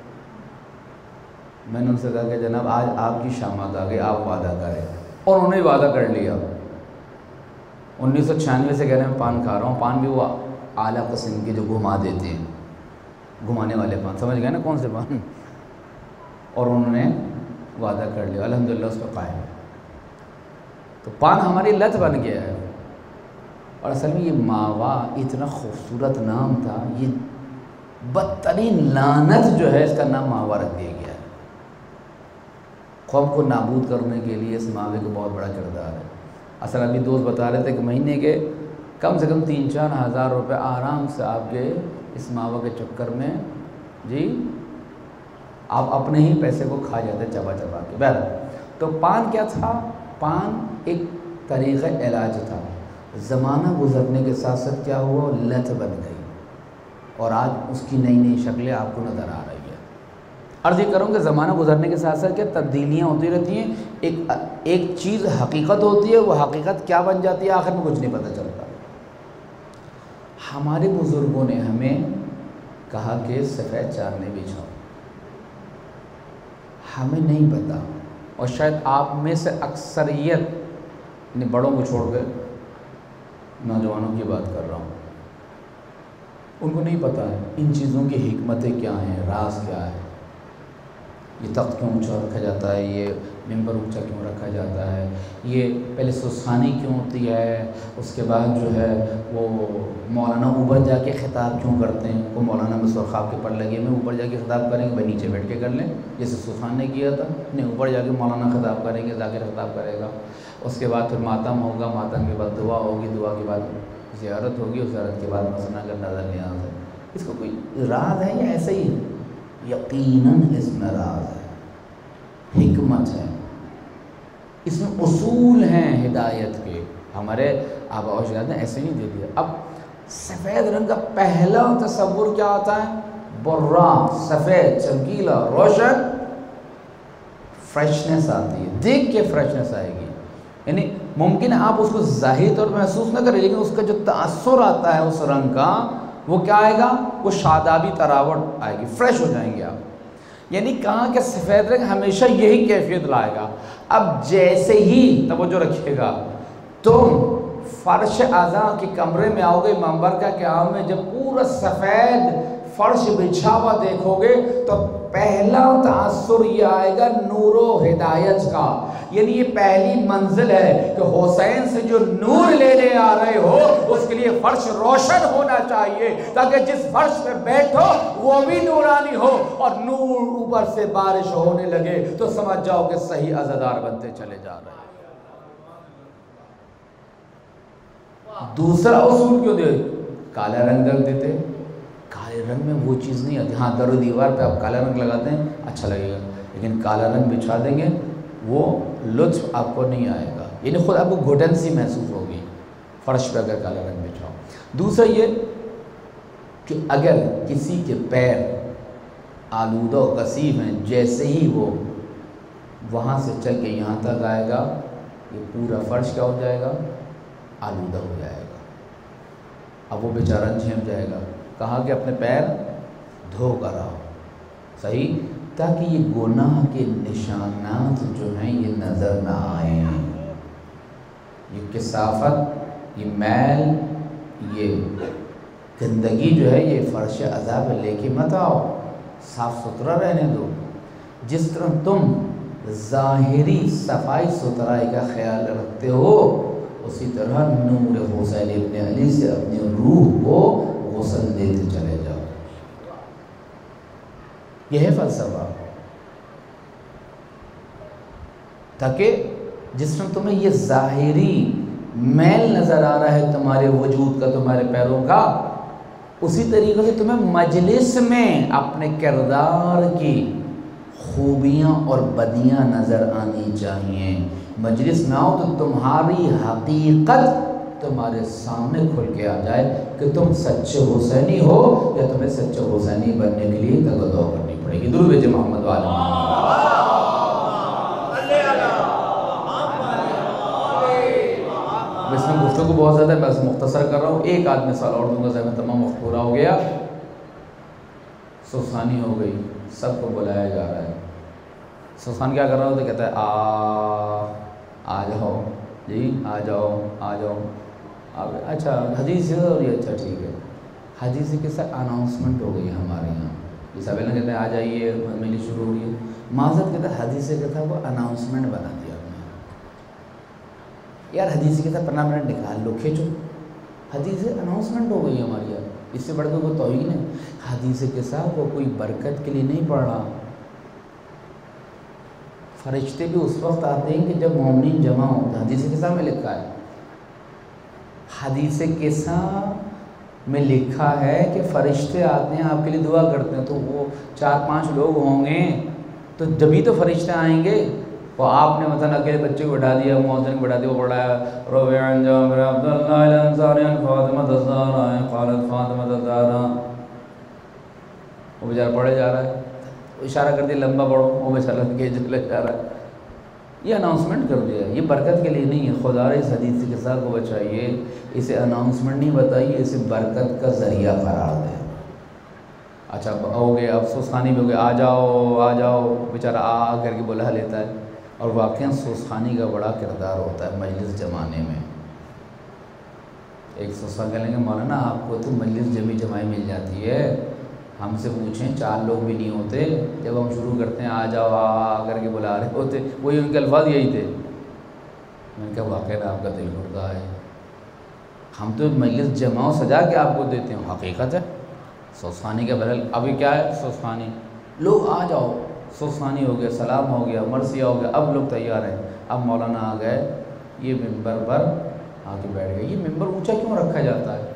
میں نے ان سے کہا کہ جناب آج آپ کی شامات آ گئی، آپ وعدہ کریں، اور انہوں نے وعدہ کر لیا۔ انیس سو چھیانوے سے کہہ رہے ہیں میں پان کھا رہا ہوں، پان بھی وہ اعلیٰ قسم کے جو گھما دیتے ہیں، گھمانے والے پان، سمجھ گئے نا کون سے پان، اور انہوں نے وعدہ کر لیا، الحمدللہ اس پہ قائم۔ تو پان ہماری لت بن گیا ہے، اور اصل میں یہ ماوا اتنا خوبصورت نام تھا، یہ بدترین لعنت جو ہے اس کا نام ماوا رکھ دیا گیا ہے۔ قوم کو نابود کرنے کے لیے اس ماوے کا بہت بڑا کردار ہے۔ اصل ابھی دوست بتا رہے تھے کہ مہینے کے کم سے کم تین چار ہزار روپے آرام سے آپ کے اس ماوا کے چکر میں جی آپ اپنے ہی پیسے کو کھا جاتے چبا چبا کے۔ بہرحال تو پان کیا تھا؟ پان ایک طریقہ علاج تھا، زمانہ گزرنے کے ساتھ ساتھ کیا ہوا، لت بن گئی، اور آج اس کی نئی نئی شکلیں آپ کو نظر آ رہی ہیں۔ عرض یہ کروں کہ زمانہ گزرنے کے ساتھ ساتھ کیا تبدیلیاں ہوتی رہتی ہیں، ایک ایک چیز حقیقت ہوتی ہے، وہ حقیقت کیا بن جاتی ہے آخر میں کچھ نہیں پتہ چلتا۔ ہمارے بزرگوں نے ہمیں کہا کہ سفید چادریں بچھاؤ، ہمیں نہیں پتا، اور شاید آپ میں سے اکثریت یعنی بڑوں کو چھوڑ کے نوجوانوں کی بات کر رہا ہوں، ان کو نہیں پتا ہے ان چیزوں کی حکمتیں کیا ہیں، راز کیا ہے، یہ تخت کیوں اونچا رکھا جاتا ہے، یہ ممبر اونچا کیوں رکھا جاتا ہے، یہ پہلے سوسانی کیوں ہوتی ہے، اس کے بعد جو ہے وہ مولانا اوپر جا کے خطاب کیوں کرتے ہیں، وہ مولانا میں سرخاب کے پڑھ لگے میں اوپر جا کے خطاب کریں گے، بھائی نیچے بیٹھ کے کر لیں جیسے سوسان نے کیا تھا، نہیں اوپر جا کے مولانا خطاب کریں گے، ذاکر خطاب کرے گا، اس کے بعد پھر ماتم ہوگا، ماتم کے بعد دعا ہوگی، دعا کے بعد زیارت ہوگی، اور زیارت کے بعد مسئلہ کا نظر نیاز ہے۔ اس کو کوئی راز ہے یا ایسے ہی؟ یقیناً اس میں راز ہے، حکمت ہے، اس میں اصول ہیں ہدایت کے، ہمارے آباء و اجداد نے ایسے نہیں دے دیا۔ اب سفید رنگ کا پہلا تصور کیا آتا ہے؟ برا، سفید، چمکیلا، روشن، فریشنس آتی ہے، دیکھ کے فریشنس آئے گی، یعنی ممکن ہے آپ اس کو ظاہری طور پر محسوس نہ کریں، لیکن اس کا جو تاثر آتا ہے اس رنگ کا وہ کیا آئے گا؟ وہ شادابی تراوٹ آئے گی، فریش ہو جائیں گے آپ۔ یعنی کہاں کہ سفید رنگ ہمیشہ یہی کیفیت لائے گا۔ اب جیسے ہی توجہ رکھیے گا تم فرش اعضاء کے کمرے میں آؤ گے منبر کا قیام میں، جب پورا سفید فرش بچھا ہوا دیکھو گے تو پہلا تاثر یہ آئے گا نور و ہدایت کا، یعنی یہ پہلی منزل ہے کہ حسین سے جو نور لینے آ رہے ہو اس کے لیے فرش روشن ہونا چاہیے، تاکہ جس فرش پہ بیٹھو وہ بھی نورانی ہو، اور نور اوپر سے بارش ہونے لگے تو سمجھ جاؤ کہ صحیح عزادار بنتے چلے جا رہے ہیں۔ دوسرا اصول کیوں دے؟ کالا رنگ رکھ دیتے، کالے رنگ میں وہ چیز نہیں آتی، ہاں در و دیوار پہ آپ کالا رنگ لگاتے ہیں اچھا لگے گا، لیکن کالا رنگ بچھا دیں گے وہ لطف آپ کو نہیں آئے گا، یعنی خود آپ کو گھٹن سی محسوس ہوگی فرش پہ اگر کالا رنگ بچھاؤ۔ دوسرا یہ کہ اگر کسی کے پیر آلودہ و کثیف ہیں، جیسے ہی وہ وہاں سے چل کے یہاں تک آئے گا یہ پورا فرش کیا ہو جائے گا؟ آلودہ ہو جائے گا، اب وہ بیچارہ جھیم جائے گا، کہا کہ اپنے پیر دھو کر آؤ، صحیح، تاکہ یہ گناہ کے نشانات جو ہیں یہ نظر نہ آئیں، یہ کثافت، یہ میل، یہ گندگی جو ہے یہ فرش عذاب لے کے مت آؤ، صاف ستھرا رہنے دو۔ جس طرح تم ظاہری صفائی ستھرائی کا خیال رکھتے ہو اسی طرح نور حسین ابن علی سے اپنی روح کو غسل دیتے چلے جاؤ، یہ ہے فلسفہ، تاکہ جس طرح تمہیں یہ ظاہری میل نظر آ رہا ہے تمہارے وجود کا، تمہارے پیروں کا، اسی طریقے سے تمہیں مجلس میں اپنے کردار کی خوبیاں اور بدیاں نظر آنی چاہیے۔ مجلس میں آؤ تو تمہاری حقیقت تمہارے سامنے کھل کے آ جائے کہ تم سچے حسینی ہو یا تمہیں سچے حسینی بننے کے لیے تگ و دو کرنی پڑے گی۔ درود بھیجے محمد وعلی محمد۔ گفتگو بہت زیادہ ہے، میں اسے مختصر کر رہا ہوں، ایک آدمی سوال اور دوں گا، زمین تمام وقت پورا ہو گیا۔ سوسانی ہو گئی، سب کو بلایا جا رہا ہے۔ سوسان کیا کر رہا ہوتا ہے؟ کہتا ہے آ آ جاؤ جی، آ جاؤ آ جاؤ اب اچھا حدیث سے ہو رہی ہے، اچھا ٹھیک ہے۔ حدیث کے ساتھ اناؤنسمنٹ ہو گئی ہے ہمارے یہاں، جیسا پہلے کہتے ہیں آ جائیے میری شروع ہو رہی ہے، معذرت کہتا ہے حدیث سے کہتا ہے وہ اناؤنسمنٹ بنا دیا آپ نے۔ یار حدیث کے ساتھ پندرہ منٹ نکال لو، کھینچو، حدیث سے اناؤنسمنٹ ہو گئی ہماری یار، اس سے بڑھ کے کوئی توہین ہے؟ حدیث کے ساتھ وہ کوئی برکت کے لیے نہیں پڑھ رہا۔ فرشتے بھی اس وقت آتے ہیں کہ جب مومنین جمع ہوتا ہے، حدیث قصہ میں لکھا ہے، حدیث قصہ میں لکھا ہے کہ فرشتے آتے ہیں آپ کے لیے دعا کرتے ہیں، تو وہ چار پانچ لوگ ہوں گے تو جبھی تو فرشتے آئیں گے۔ وہ آپ نے مثلا اکیلے بچے کو بٹھا دیا، مؤذن کو بٹھا دیا، وہ پڑھایا روی عن جابر عبداللہ الانصاری عن فاطمہ الزہرا قالت فاطمہ الزہرا، وہ بیچارہ پڑھے جا رہا ہے، اشارہ کر دیا لمبا پڑھو، وہ بیچارہ کے چلے جا رہا ہے۔ یہ اناؤنسمنٹ کر دیا ہے، یہ برکت کے لیے نہیں ہے۔ خدا اس حدیث کے ساتھ کو بچائیے، اسے اناؤنسمنٹ نہیں بتائیے، اسے برکت کا ذریعہ قرار دیں۔ اچھا ہو گیا، افسوس خانی بھی ہو گیا، آ جاؤ آ جاؤ، بیچارہ آ کر کے بلا لیتا ہے، اور واقعاً افسوس خانی کا بڑا کردار ہوتا ہے مجلس جمانے میں۔ ایک سوسا کہیں گے مولانا آپ کو تو مجلس جمی جمائی مل جاتی ہے، ہم سے پوچھیں چار لوگ بھی نہیں ہوتے، جب ہم شروع کرتے ہیں آ جاؤ آ آ کر کے بلا رہے ہوتے، وہی ان کے الفاظ یہی تھے۔ میں نے کہا واقعہ آپ کا دل مردہ ہے، ہم تو مجلس جماؤ سجا کے آپ کو دیتے ہیں، حقیقت ہے سوسخانی کا بدل۔ ابھی کیا ہے سوسخانی، لوگ آ جاؤ، سوسخانی ہو گیا، سلام ہو گیا، مرثیہ ہو گیا، اب لوگ تیار ہیں۔ اب مولانا آ گئے، یہ ممبر پر آ کے بیٹھ گئے۔ یہ ممبر اونچا کیوں رکھا جاتا ہے؟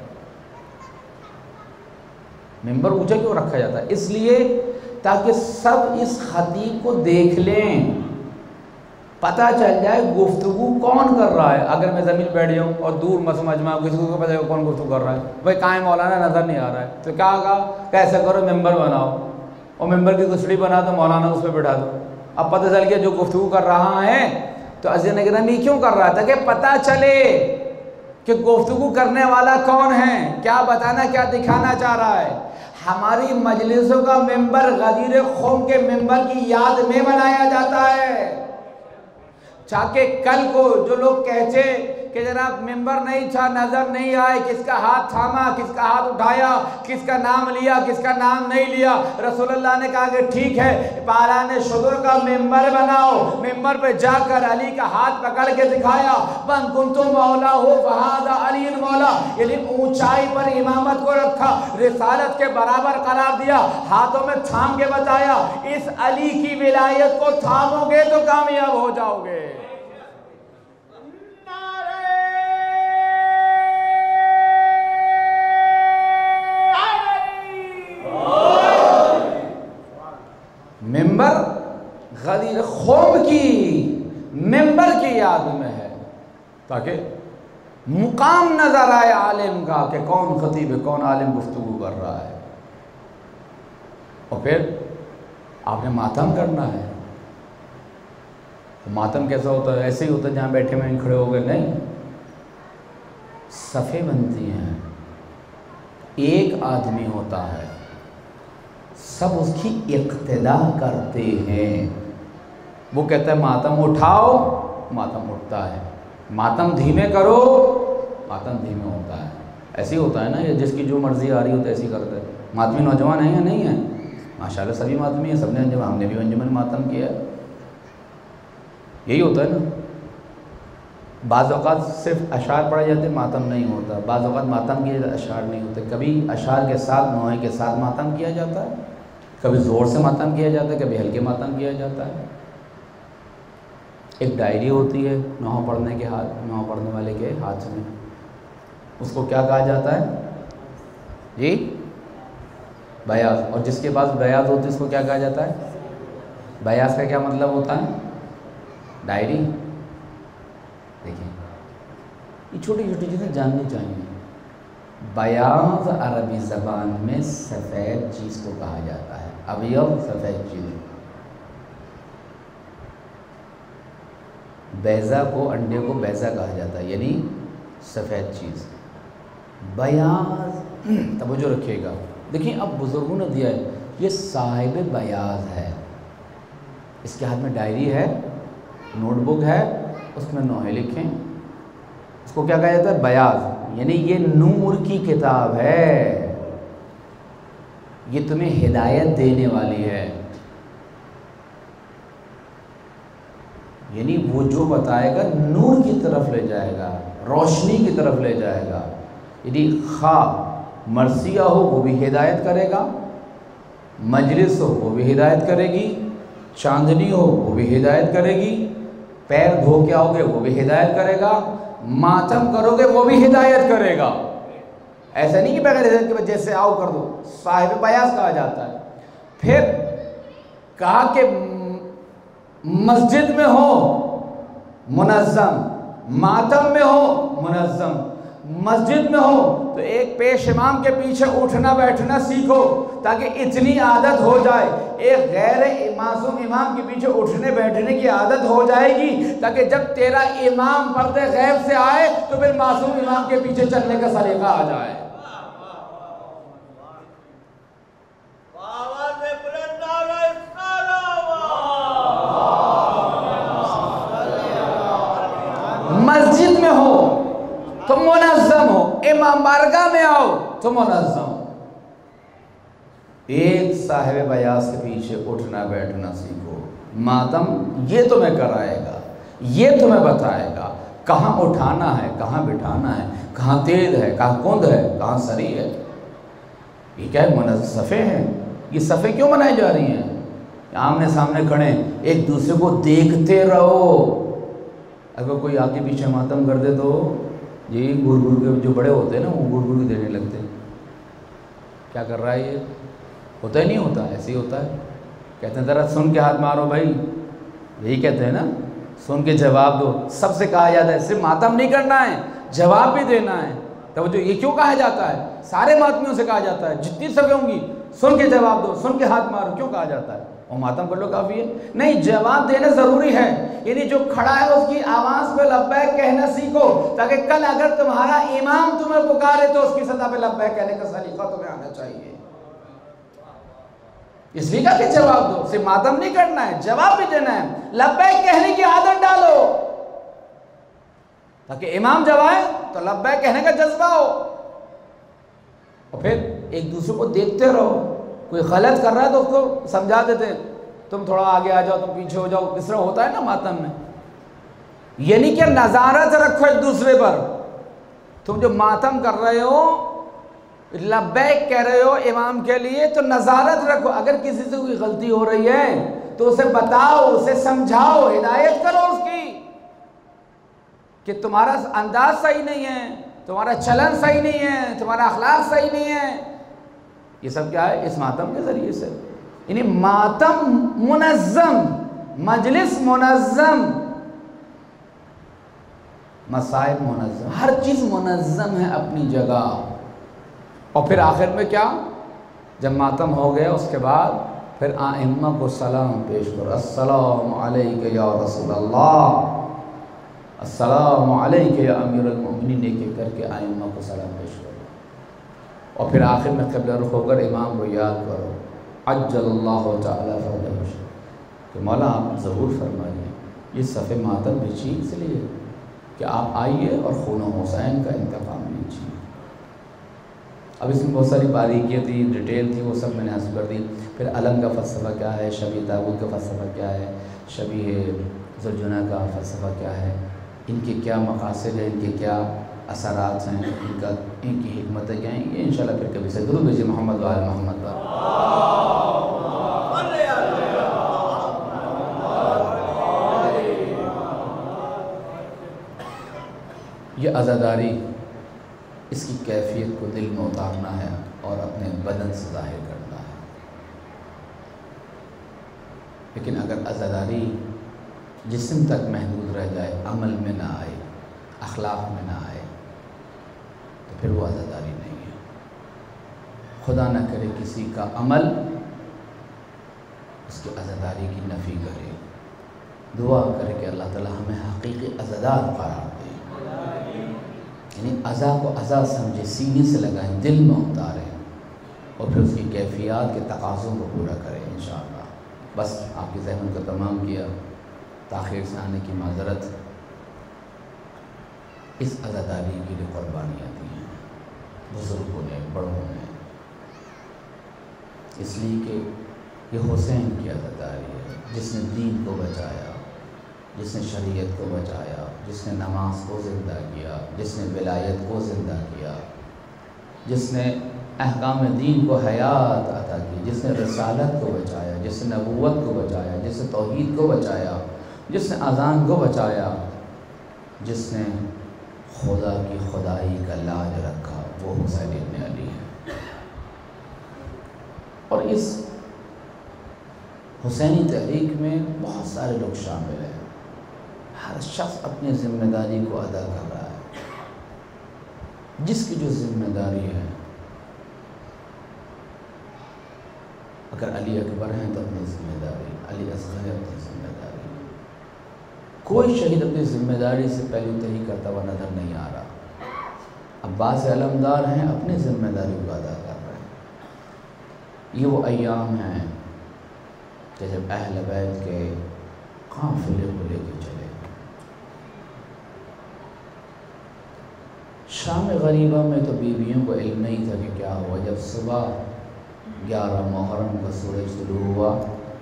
ممبر اونچا کیوں رکھا جاتا ہے؟ اس لیے تاکہ سب اس خطیب کو دیکھ لیں، پتہ چل جائے گفتگو کون کر رہا ہے۔ اگر میں زمین بیٹھ جاؤں اور دور مجمع کسی کو پتہ چلے کون گفتگو کر رہا ہے، بھائی کہاں ہے مولانا نظر نہیں آ رہا ہے، تو کیا کہا کیسے کرو ممبر بناؤ، اور ممبر کی کسڑی بنا دو، مولانا اس پہ بٹھا دو۔ اب پتہ چل گیا جو گفتگو کر رہا ہے، تو عزیزان گرامی کیوں کر رہا تھا کہ پتہ چلے کہ گفتگو کرنے والا کون ہے، کیا بتانا کیا دکھانا چاہ رہا ہے۔ ہماری مجلسوں کا ممبر غدیر خم کے ممبر کی یاد میں بنایا جاتا ہے، تاکہ کل کو جو لوگ کہتے کہ جناب ممبر نہیں تھا، نظر نہیں آئے، کس کا ہاتھ تھاما، کس کا ہاتھ اٹھایا، کس کا نام لیا، کس کا نام نہیں لیا۔ رسول اللہ نے کہا کہ ٹھیک ہے پالان شدر کا ممبر بناؤ، ممبر پہ جا کر علی کا ہاتھ پکڑ کے دکھایا، من کنتو مولا ہو فہذا علی مولا، یعنی اونچائی پر امامت کو رکھا، رسالت کے برابر قرار دیا، ہاتھوں میں تھام کے بتایا اس علی کی ولایت کو تھامو گے تو کامیاب ہو جاؤ گے۔ ممبر غدیر خم کی ممبر کی یاد میں ہے، تاکہ مقام نظر آئے عالم کا کہ کون خطیب ہے، کون عالم گفتگو کر رہا ہے۔ اور پھر آپ نے ماتم کرنا ہے۔ ماتم کیسا ہوتا ہے؟ ایسے ہی ہوتا ہے جہاں بیٹھے میں کھڑے ہو گئے، نہیں، صفیں بنتی ہیں، ایک آدمی ہوتا ہے، سب اس کی اقتدا کرتے ہیں۔ وہ کہتا ہے ماتم اٹھاؤ، ماتم اٹھتا ہے، ماتم دھیمے کرو، ماتم دھیمے ہوتا ہے۔ ایسے ہی ہوتا ہے نا، یہ جس کی جو مرضی آ رہی ہوتا ہے ایسے ہی کرتا ہے۔ ماتمی نوجوان ہیں یا نہیں ہیں؟ ماشاءاللہ سبھی ماتمی ہیں، سب نے انجمن، ہم نے بھی انجمن ماتم کیا ہے، یہی ہوتا ہے نا۔ بعض اوقات صرف اشعار پڑھے جاتے ہیں، ماتم نہیں ہوتا، بعض اوقات ماتم کیے جاتے اشعار نہیں ہوتے، کبھی اشعار کے ساتھ نوحے کے ساتھ ماتم کیا جاتا ہے، کبھی زور سے ماتم کیا جاتا ہے، کبھی ہلکے ماتم کیا جاتا ہے۔ ایک ڈائری ہوتی ہے نوحہ پڑھنے کے ہاتھ نوحہ پڑھنے والے کے ہاتھ میں، اس کو کیا کہا جاتا ہے جی؟ بیاض۔ اور جس کے پاس بیاض ہوتی ہے اس کو کیا کہا جاتا ہے؟ بیاض کا کیا مطلب ہوتا ہے؟ ڈائری۔ دیکھیں یہ چھوٹی چھوٹی چیزیں جاننی چاہیے۔ بیاض عربی زبان میں سفید چیز کو کہا جاتا ہے، ابیض سفید چیز۔ بیضہ کو، انڈے کو بیضہ کہا جاتا ہے، یعنی سفید چیز، بیاض، توجہ رکھیے گا، دیکھیں اب بزرگوں نے دیا ہے، یہ صاحب بیاض ہے، اس کے ہاتھ میں ڈائری ہے، نوٹ بک ہے، اس میں نوحے لکھیں، اس کو کیا کہا جاتا ہے؟ بیاض، یعنی یہ نور کی کتاب ہے، یہ تمہیں ہدایت دینے والی ہے، یعنی وہ جو بتائے گا نور کی طرف لے جائے گا، روشنی کی طرف لے جائے گا، یعنی خواہ مرثیہ ہو وہ بھی ہدایت کرے گا، مجلس ہو وہ بھی ہدایت کرے گی، چاندنی ہو وہ بھی ہدایت کرے گی، پیر دھو کے آؤ گے وہ بھی ہدایت کرے گا، ماتم کرو گے وہ بھی ہدایت کرے گا، ایسا نہیں کہ بغیر ہدایت کے بعد جیسے آؤ کر دو، صاحب بیاض کہا جاتا ہے۔ پھر کہا کہ مسجد میں ہو منظم، ماتم میں ہو منظم، مسجد میں ہو تو ایک پیش امام کے پیچھے اٹھنا بیٹھنا سیکھو تاکہ اتنی عادت ہو جائے، ایک غیر معصوم امام کے پیچھے اٹھنے بیٹھنے کی عادت ہو جائے گی تاکہ جب تیرا امام پردے غیب سے آئے تو پھر معصوم امام کے پیچھے چلنے کا سلیقہ آ جائے۔ مسجد میں ہو تو منظم ہو، امام بارگاہ میں آؤ تو منظم ہو، ایک صاحب بیاض کے پیچھے اٹھنا بیٹھنا سیکھو، ماتم یہ تمہیں کرائے گا، یہ تمہیں بتائے گا کہاں اٹھانا ہے، کہاں بٹھانا ہے، کہاں تیز ہے، کہاں کند ہے، کہاں سری ہے، یہ کیا ہے؟ منظم صفے ہیں، یہ صفے کیوں بنائی جا رہی ہیں؟ آمنے سامنے کھڑے ایک دوسرے کو دیکھتے رہو، اگر کوئی آگے پیچھے ماتم کر دے تو یہ گھر گھر کے جو بڑے ہوتے ہیں نا وہ گھر گھر کے دینے لگتے ہیں، کیا کر رہا ہے یہ؟ ہوتا ہی نہیں ہوتا، ایسے ہی ہوتا ہے، کہتے ہیں ذرا سن کے ہاتھ مارو بھائی، یہی کہتے ہیں نا، سن کے جواب دو، سب سے کہا جاتا ہے صرف ماتم نہیں کرنا ہے، جواب بھی دینا ہے، توجہ، یہ کیوں کہا جاتا ہے؟ سارے ماتمیوں سے کہا جاتا ہے جتنی صفیں ہوں گی سن کے جواب دو، سن کے ہاتھ مارو، کیوں کہا جاتا ہے؟ اور ماتم کر لو کافی ہے؟ نہیں، جواب دینا ضروری ہے، یعنی جو کھڑا ہے اس کی آواز پہ لبیک کہنا سیکھو تاکہ کل اگر تمہارا امام تمہیں پکارے تو اس کی سطح پہ لبیک کہنے کا سلیقہ تمہیں آنا چاہیے، اس لیے کہا کہ جواب دو، صرف ماتم نہیں کرنا ہے، جواب بھی دینا ہے، لبیک کہنے کی عادت ڈالو تاکہ امام جب آئے تو لبیک کہنے کا جذبہ ہو، اور پھر ایک دوسرے کو دیکھتے رہو، کوئی غلط کر رہا ہے تو اس کو سمجھا دیتے، تم تھوڑا آگے آ جاؤ، تم پیچھے ہو جاؤ، اس طرح ہوتا ہے نا ماتم میں، یعنی کہ نظارت رکھو ایک دوسرے پر، تم جو ماتم کر رہے ہو، لبیک کہہ رہے ہو امام کے لیے تو نظارت رکھو، اگر کسی سے کوئی غلطی ہو رہی ہے تو اسے بتاؤ، اسے سمجھاؤ، ہدایت کرو اس کی کہ تمہارا انداز صحیح نہیں ہے، تمہارا چلن صحیح نہیں ہے، تمہارا اخلاق صحیح نہیں ہے، یہ سب کیا ہے؟ اس ماتم کے ذریعے سے، یعنی ماتم منظم، مجلس منظم، مسائل منظم، ہر چیز منظم ہے اپنی جگہ، اور پھر آخر میں کیا؟ جب ماتم ہو گیا اس کے بعد پھر ائمہ کو سلام پیش کرو، السلام علیک یا رسول اللہ، السلام علیک یا امیر المؤمنین، ایک ایک کر کے ائمہ کو سلام پیش کرو، اور پھر آخر میں قبلہ رخ ہو کر امام کو یاد کرو، عجل اللہ تعالیٰ فرجہ، کہ مولا آپ ضرور فرمائیے، یہ صف ماتم بچی اس لیے کہ آپ آئیے اور خون حسین کا انتقام لیجیے۔ اب اس میں بہت ساری باریکیاں تھی، ڈیٹیل تھی، وہ سب میں نے حذف کر دی۔ پھر علم کا فلسفہ کیا ہے، شبیہ تاغوت کا فلسفہ کیا ہے، شبیہ ذوالجناح کا فلسفہ کیا ہے، ان کے کیا مقاصد ہیں، ان کے کیا اثرات ہیں، ان کا ان کی حکمتیں کیا ہیں، یہ انشاءاللہ پھر کبھی سے درود بھیجیے محمد و آل محمد پر۔ یہ عزاداری، اس کی کیفیت کو دل میں اتارنا ہے اور اپنے بدن سے ظاہر کرنا ہے، لیکن اگر عزاداری جسم تک محدود رہ جائے، عمل میں نہ آئے، اخلاق میں نہ آئے، تو پھر وہ عزاداری نہیں ہے۔ خدا نہ کرے کسی کا عمل اس کی عزاداری کی نفی کرے، دعا کرے کہ اللہ تعالی ہمیں حقیقی عزادار قرار دے، یعنی عزا کو عزا سمجھے، سینے سے لگائیں، دل میں اتاریں اور پھر اس کی کیفیات کے تقاضوں کو پورا کریں انشاءاللہ۔ بس آپ کی ذہن کو تمام کیا، تاخیر سے آنے کی معذرت۔ اس عزاداری کے لیے قربانیاں دی ہیں بزرگوں نے، بڑوں نے، اس لیے کہ یہ حسین کی عزاداری ہے، جس نے دین کو بچایا، جس نے شریعت کو بچایا، جس نے نماز کو زندہ کیا، جس نے ولایت کو زندہ کیا، جس نے احکام دین کو حیات عطا کی، جس نے رسالت کو بچایا، جس نے نبوت کو بچایا، جس نے توحید کو بچایا، جس نے اذان کو بچایا، جس نے خدا کی خدائی کا لاج رکھا، وہ حسین ابن علی ہے۔ اور اس حسینی تحریک میں بہت سارے لوگ شامل ہیں، ہر شخص اپنی ذمہ داری کو ادا کر رہا ہے، جس کی جو ذمہ داری ہے۔ اگر علی اکبر ہیں تو اپنی ذمہ داری، علی اصغر ہے اپنی ذمہ داری۔ کوئی شہید اپنی ذمہ داری سے پہلے تہی کرتا ہوا نظر نہیں آ رہا۔ عباس علمدار ہیں، اپنی ذمہ داری کو ادا کر رہے ہیں۔ یہ وہ ایام ہیں کہ جب اہل بیت کے قافلے کو لے کے چلے۔ شام غریبہ میں تو بیویوں کو علم نہیں تھا کہ کیا ہوا۔ جب صبح گیارہ محرم کا سورج طلوع ہوا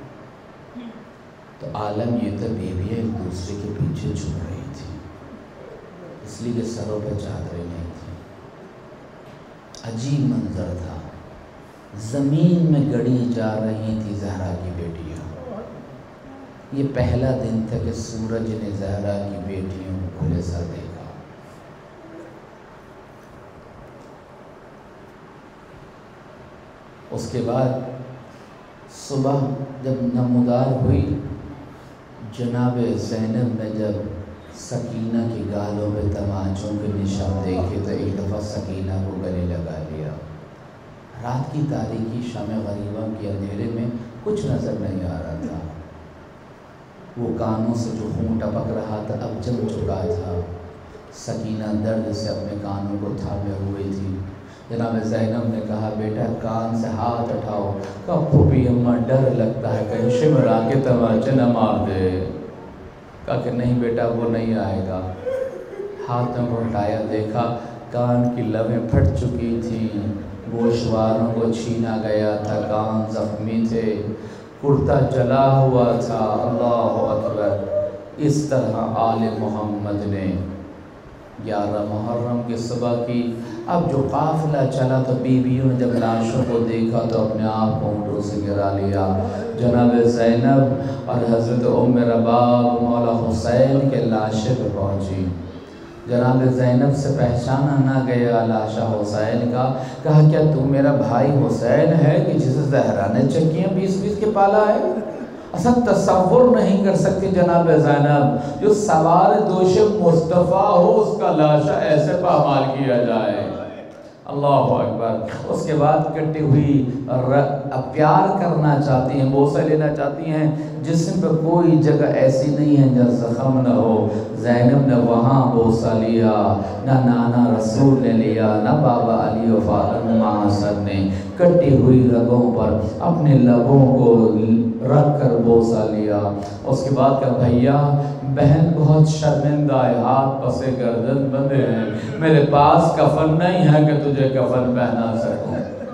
تو عالم یہ تھا بیویاں ایک دوسرے کے پیچھے چھپ رہی تھیں، اس لیے کہ سروں پہ چادریں نہیں تھیں۔ عجیب منظر تھا، زمین میں گڑی جا رہی تھی زہرا کی بیٹیاں۔ یہ پہلا دن تھا کہ سورج نے زہرا کی بیٹیوں کو کھلے سر دیکھا۔ اس کے بعد صبح جب نمودار ہوئی، جناب زینب نے جب سکینہ کی گالوں پہ تماچوں کے نشان دیکھے تو ایک دفعہ سکینہ کو گلے لگا لیا۔ رات کی تاریکی شام غریبہ کے اندھیرے میں کچھ نظر نہیں آ رہا تھا، وہ کانوں سے جو خون ٹپک رہا تھا اب جم چکا تھا۔ سکینہ درد سے اپنے کانوں کو تھامے ہوئی تھی۔ جناب زینب نے کہا بیٹا کان سے ہاتھ اٹھاؤ۔ کہا پھوپھی اماں ڈر لگتا ہے کہیں شمرا کے تماچے نہ مار دے۔ کہا کہ نہیں بیٹا وہ نہیں آئے گا۔ ہاتھوں کو ہٹایا، دیکھا کان کی لبیں پھٹ چکی تھیں، گوشواروں کو چھینا گیا تھا، کان زخمی تھے، کرتا جلا ہوا تھا۔ اللہ اکبر۔ اس طرح آل محمد نے گیارہ محرم کی صبح کی اب جو قافلہ چلا تو بیویوں نے جب لاشوں کو دیکھا تو اپنے آپ کو اونٹوں سے گرا لیا۔ جناب زینب اور حضرت ام رباب مولا حسین کے لاشیں پہ پہنچی۔ جناب زینب سے پہچانا نہ گیا لاشا حسین کا۔ کہا کیا تو میرا بھائی حسین ہے کہ جسے زہرا نے چکیاں بیس بیس کے پالا ہے؟ اصلا تصور نہیں کر سکتی جناب زینب جو سوار دوش مصطفیٰ ہو اس کا لاشا ایسے پامال کیا جائے۔ اللہ اکبر۔ اس کے بعد کٹی ہوئی پیار کرنا چاہتی ہیں، بوسہ لینا چاہتی ہیں، جسم پہ کوئی جگہ ایسی نہیں ہے جہاں زخم نہ ہو۔ زینب نے وہاں بوسہ لیا، نہ نانا رسول نے لیا، نہ بابا علی و فاطمہ حسن نے کٹی ہوئی رگوں پر اپنے لبوں کو رکھ کر بوسہ لیا۔ اس کے بعد کہا بھیا بہن بہت شرمندہ ہے، ہاتھ پسے گردن بندھے ہیں، میرے پاس کفن نہیں ہے کہ تجھے کفن پہنا سکوں۔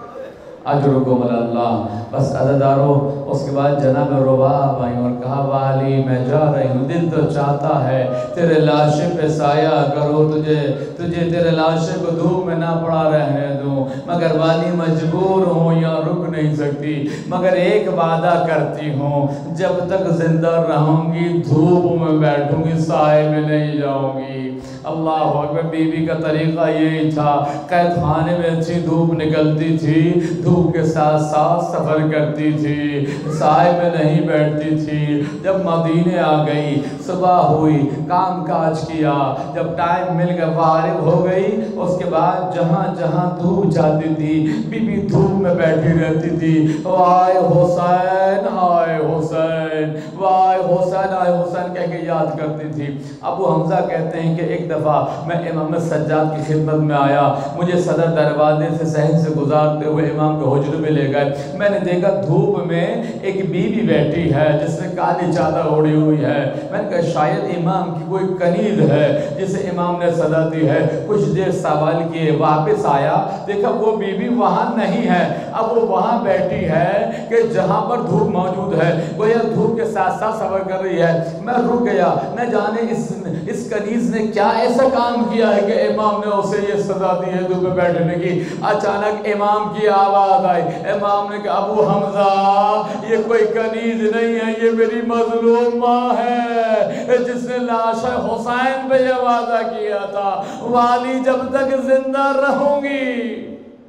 اجرکم اللہ۔ بس عزادارو اس کے بعد جناب رباب آئیں اور کہا والی میں جا رہی ہوں، دل تو چاہتا ہے تیرے لاشے پہ سایہ کرو، تجھے تجھے تیرے لاشے کو دھوپ میں نہ پڑا رہنے دوں، مگر والی مجبور ہوں یا رک نہیں سکتی، مگر ایک وعدہ کرتی ہوں جب تک زندہ رہوں گی دھوپ میں بیٹھوں گی، سائے میں نہیں جاؤں گی۔ اللہ اکبر۔ بی بی کا طریقہ یہی تھا، قید خانے میں اچھی دھوپ نکلتی تھی، دھوپ کے ساتھ ساتھ سفر کرتی تھی، سائے میں نہیں بیٹھتی تھی۔ جب مدینے آ گئی، صبح ہوئی، کام کاج کیا، جب ٹائم مل گیا فارغ ہو گئی، اس کے بعد جہاں جہاں دھوپ جاتی تھی بی بی دھوپ میں بیٹھی رہتی تھی۔ وائے حسین آئے حسین، وائے حسین آئے حسین کہہ کے یاد کرتی تھی۔ ابو حمزہ کہتے ہیں کہ ایک دفعہ میں امام سجاد کی خدمت میں آیا، مجھے صدر دروازے سے صحن سے گزارتے ہوئے امام کے حجرے میں لے گئے۔ میں نے دیکھا دھوپ میں ایک بیوی بیٹھی ہے جس نے کالی چادر اوڑھی ہوئی ہے۔ میں نے کہا شاید امام کی کوئی کنیز ہے جسے امام نے صدا دی ہے۔ کچھ دیر سوال کیے، واپس آیا، دیکھا وہ بیوی وہاں نہیں ہے، اب وہ وہاں بیٹھی ہے کہ جہاں پر دھوپ موجود ہے، وہ یہ دھوپ کے ساتھ ساتھ سفر کر رہی ہے۔ میں رک گیا، نہ جانے اس اس کنیز نے کیا ایسا کام کیا ہے کہ امام نے اسے یہ سزا دی ہے دھوپ میں بیٹھنے کی۔ اچانک امام کی آواز آئی، امام نے کہا ابو حمزہ یہ کوئی کنیز نہیں ہے، یہ میری مظلوم ماں ہے جس نے لاش حسین پہ یہ وعدہ کیا تھا والی جب تک زندہ رہوں گی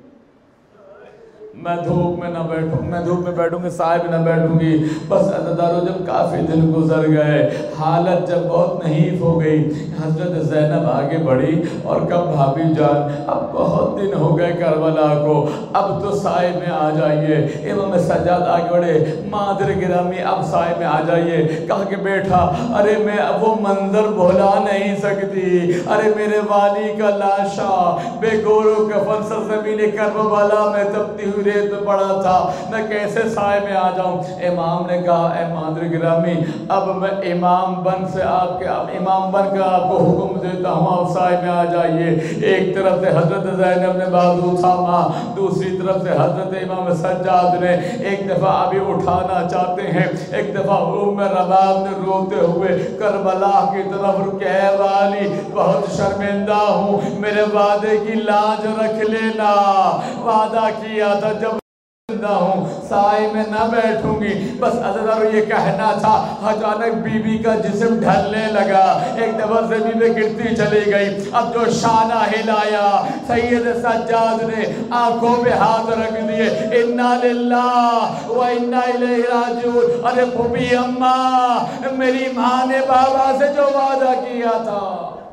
میں دھوپ میں نہ بیٹھوں میں دھوپ میں بیٹھوں گی، سائے میں نہ بیٹھوں گی۔ بس عزیزانو جب کافی دن گزر گئے، حالت جب بہت نحیف ہو گئی، حضرت زینب آگے بڑھی اور کب بھابی جان اب بہت دن ہو گئے کربلا کو، اب تو سائے میں آ جائیے۔ امام سجاد آگے بڑھے، مادر گرامی اب سائے میں آ جائیے۔ کہا کہ بیٹھا ارے میں اب وہ منظر بھلا نہیں سکتی، ارے میرے والی کا لاشا بے گور و کفن سرزمین کربلا میں تپتی ہوئی ریت میں پڑا تھا، میں کیسے سائے میں آ جاؤں۔ امام نے کہا اے مادر گرامی اب میں امام بن سے آپ کے امام بن کر آپ کو حکم دیتا ہوں آپ سائے میں آ جائیے۔ ایک طرف سے حضرت زینب نے بازو تھاما، دوسری طرف سے حضرت امام سجاد نے ایک دفعہ ابھی اٹھانا چاہتے ہیں، ایک دفعہ ام رباب نے روتے ہوئے کربلا کی طرف رکے، اے والی بہت شرمندہ ہوں، میرے وعدے کی لاج رکھ لینا، وعدہ کیا تھا جب زندہ ہوں سائے میں نہ بیٹھوں گی۔ بس عزیزانو یہ کہنا تھا، اچانک بی بی کا جسم ڈھلنے لگا، ایک دفعہ زمین میں گرتی چلی گئی۔ اب جو شانہ ہلایا، سید سجاد نے آنکھوں پہ ہاتھ رکھ دیے، انا للہ و انا الیہ راجعون۔ ارے پھوپھی اماں، میری ماں نے بابا سے جو وعدہ کیا تھا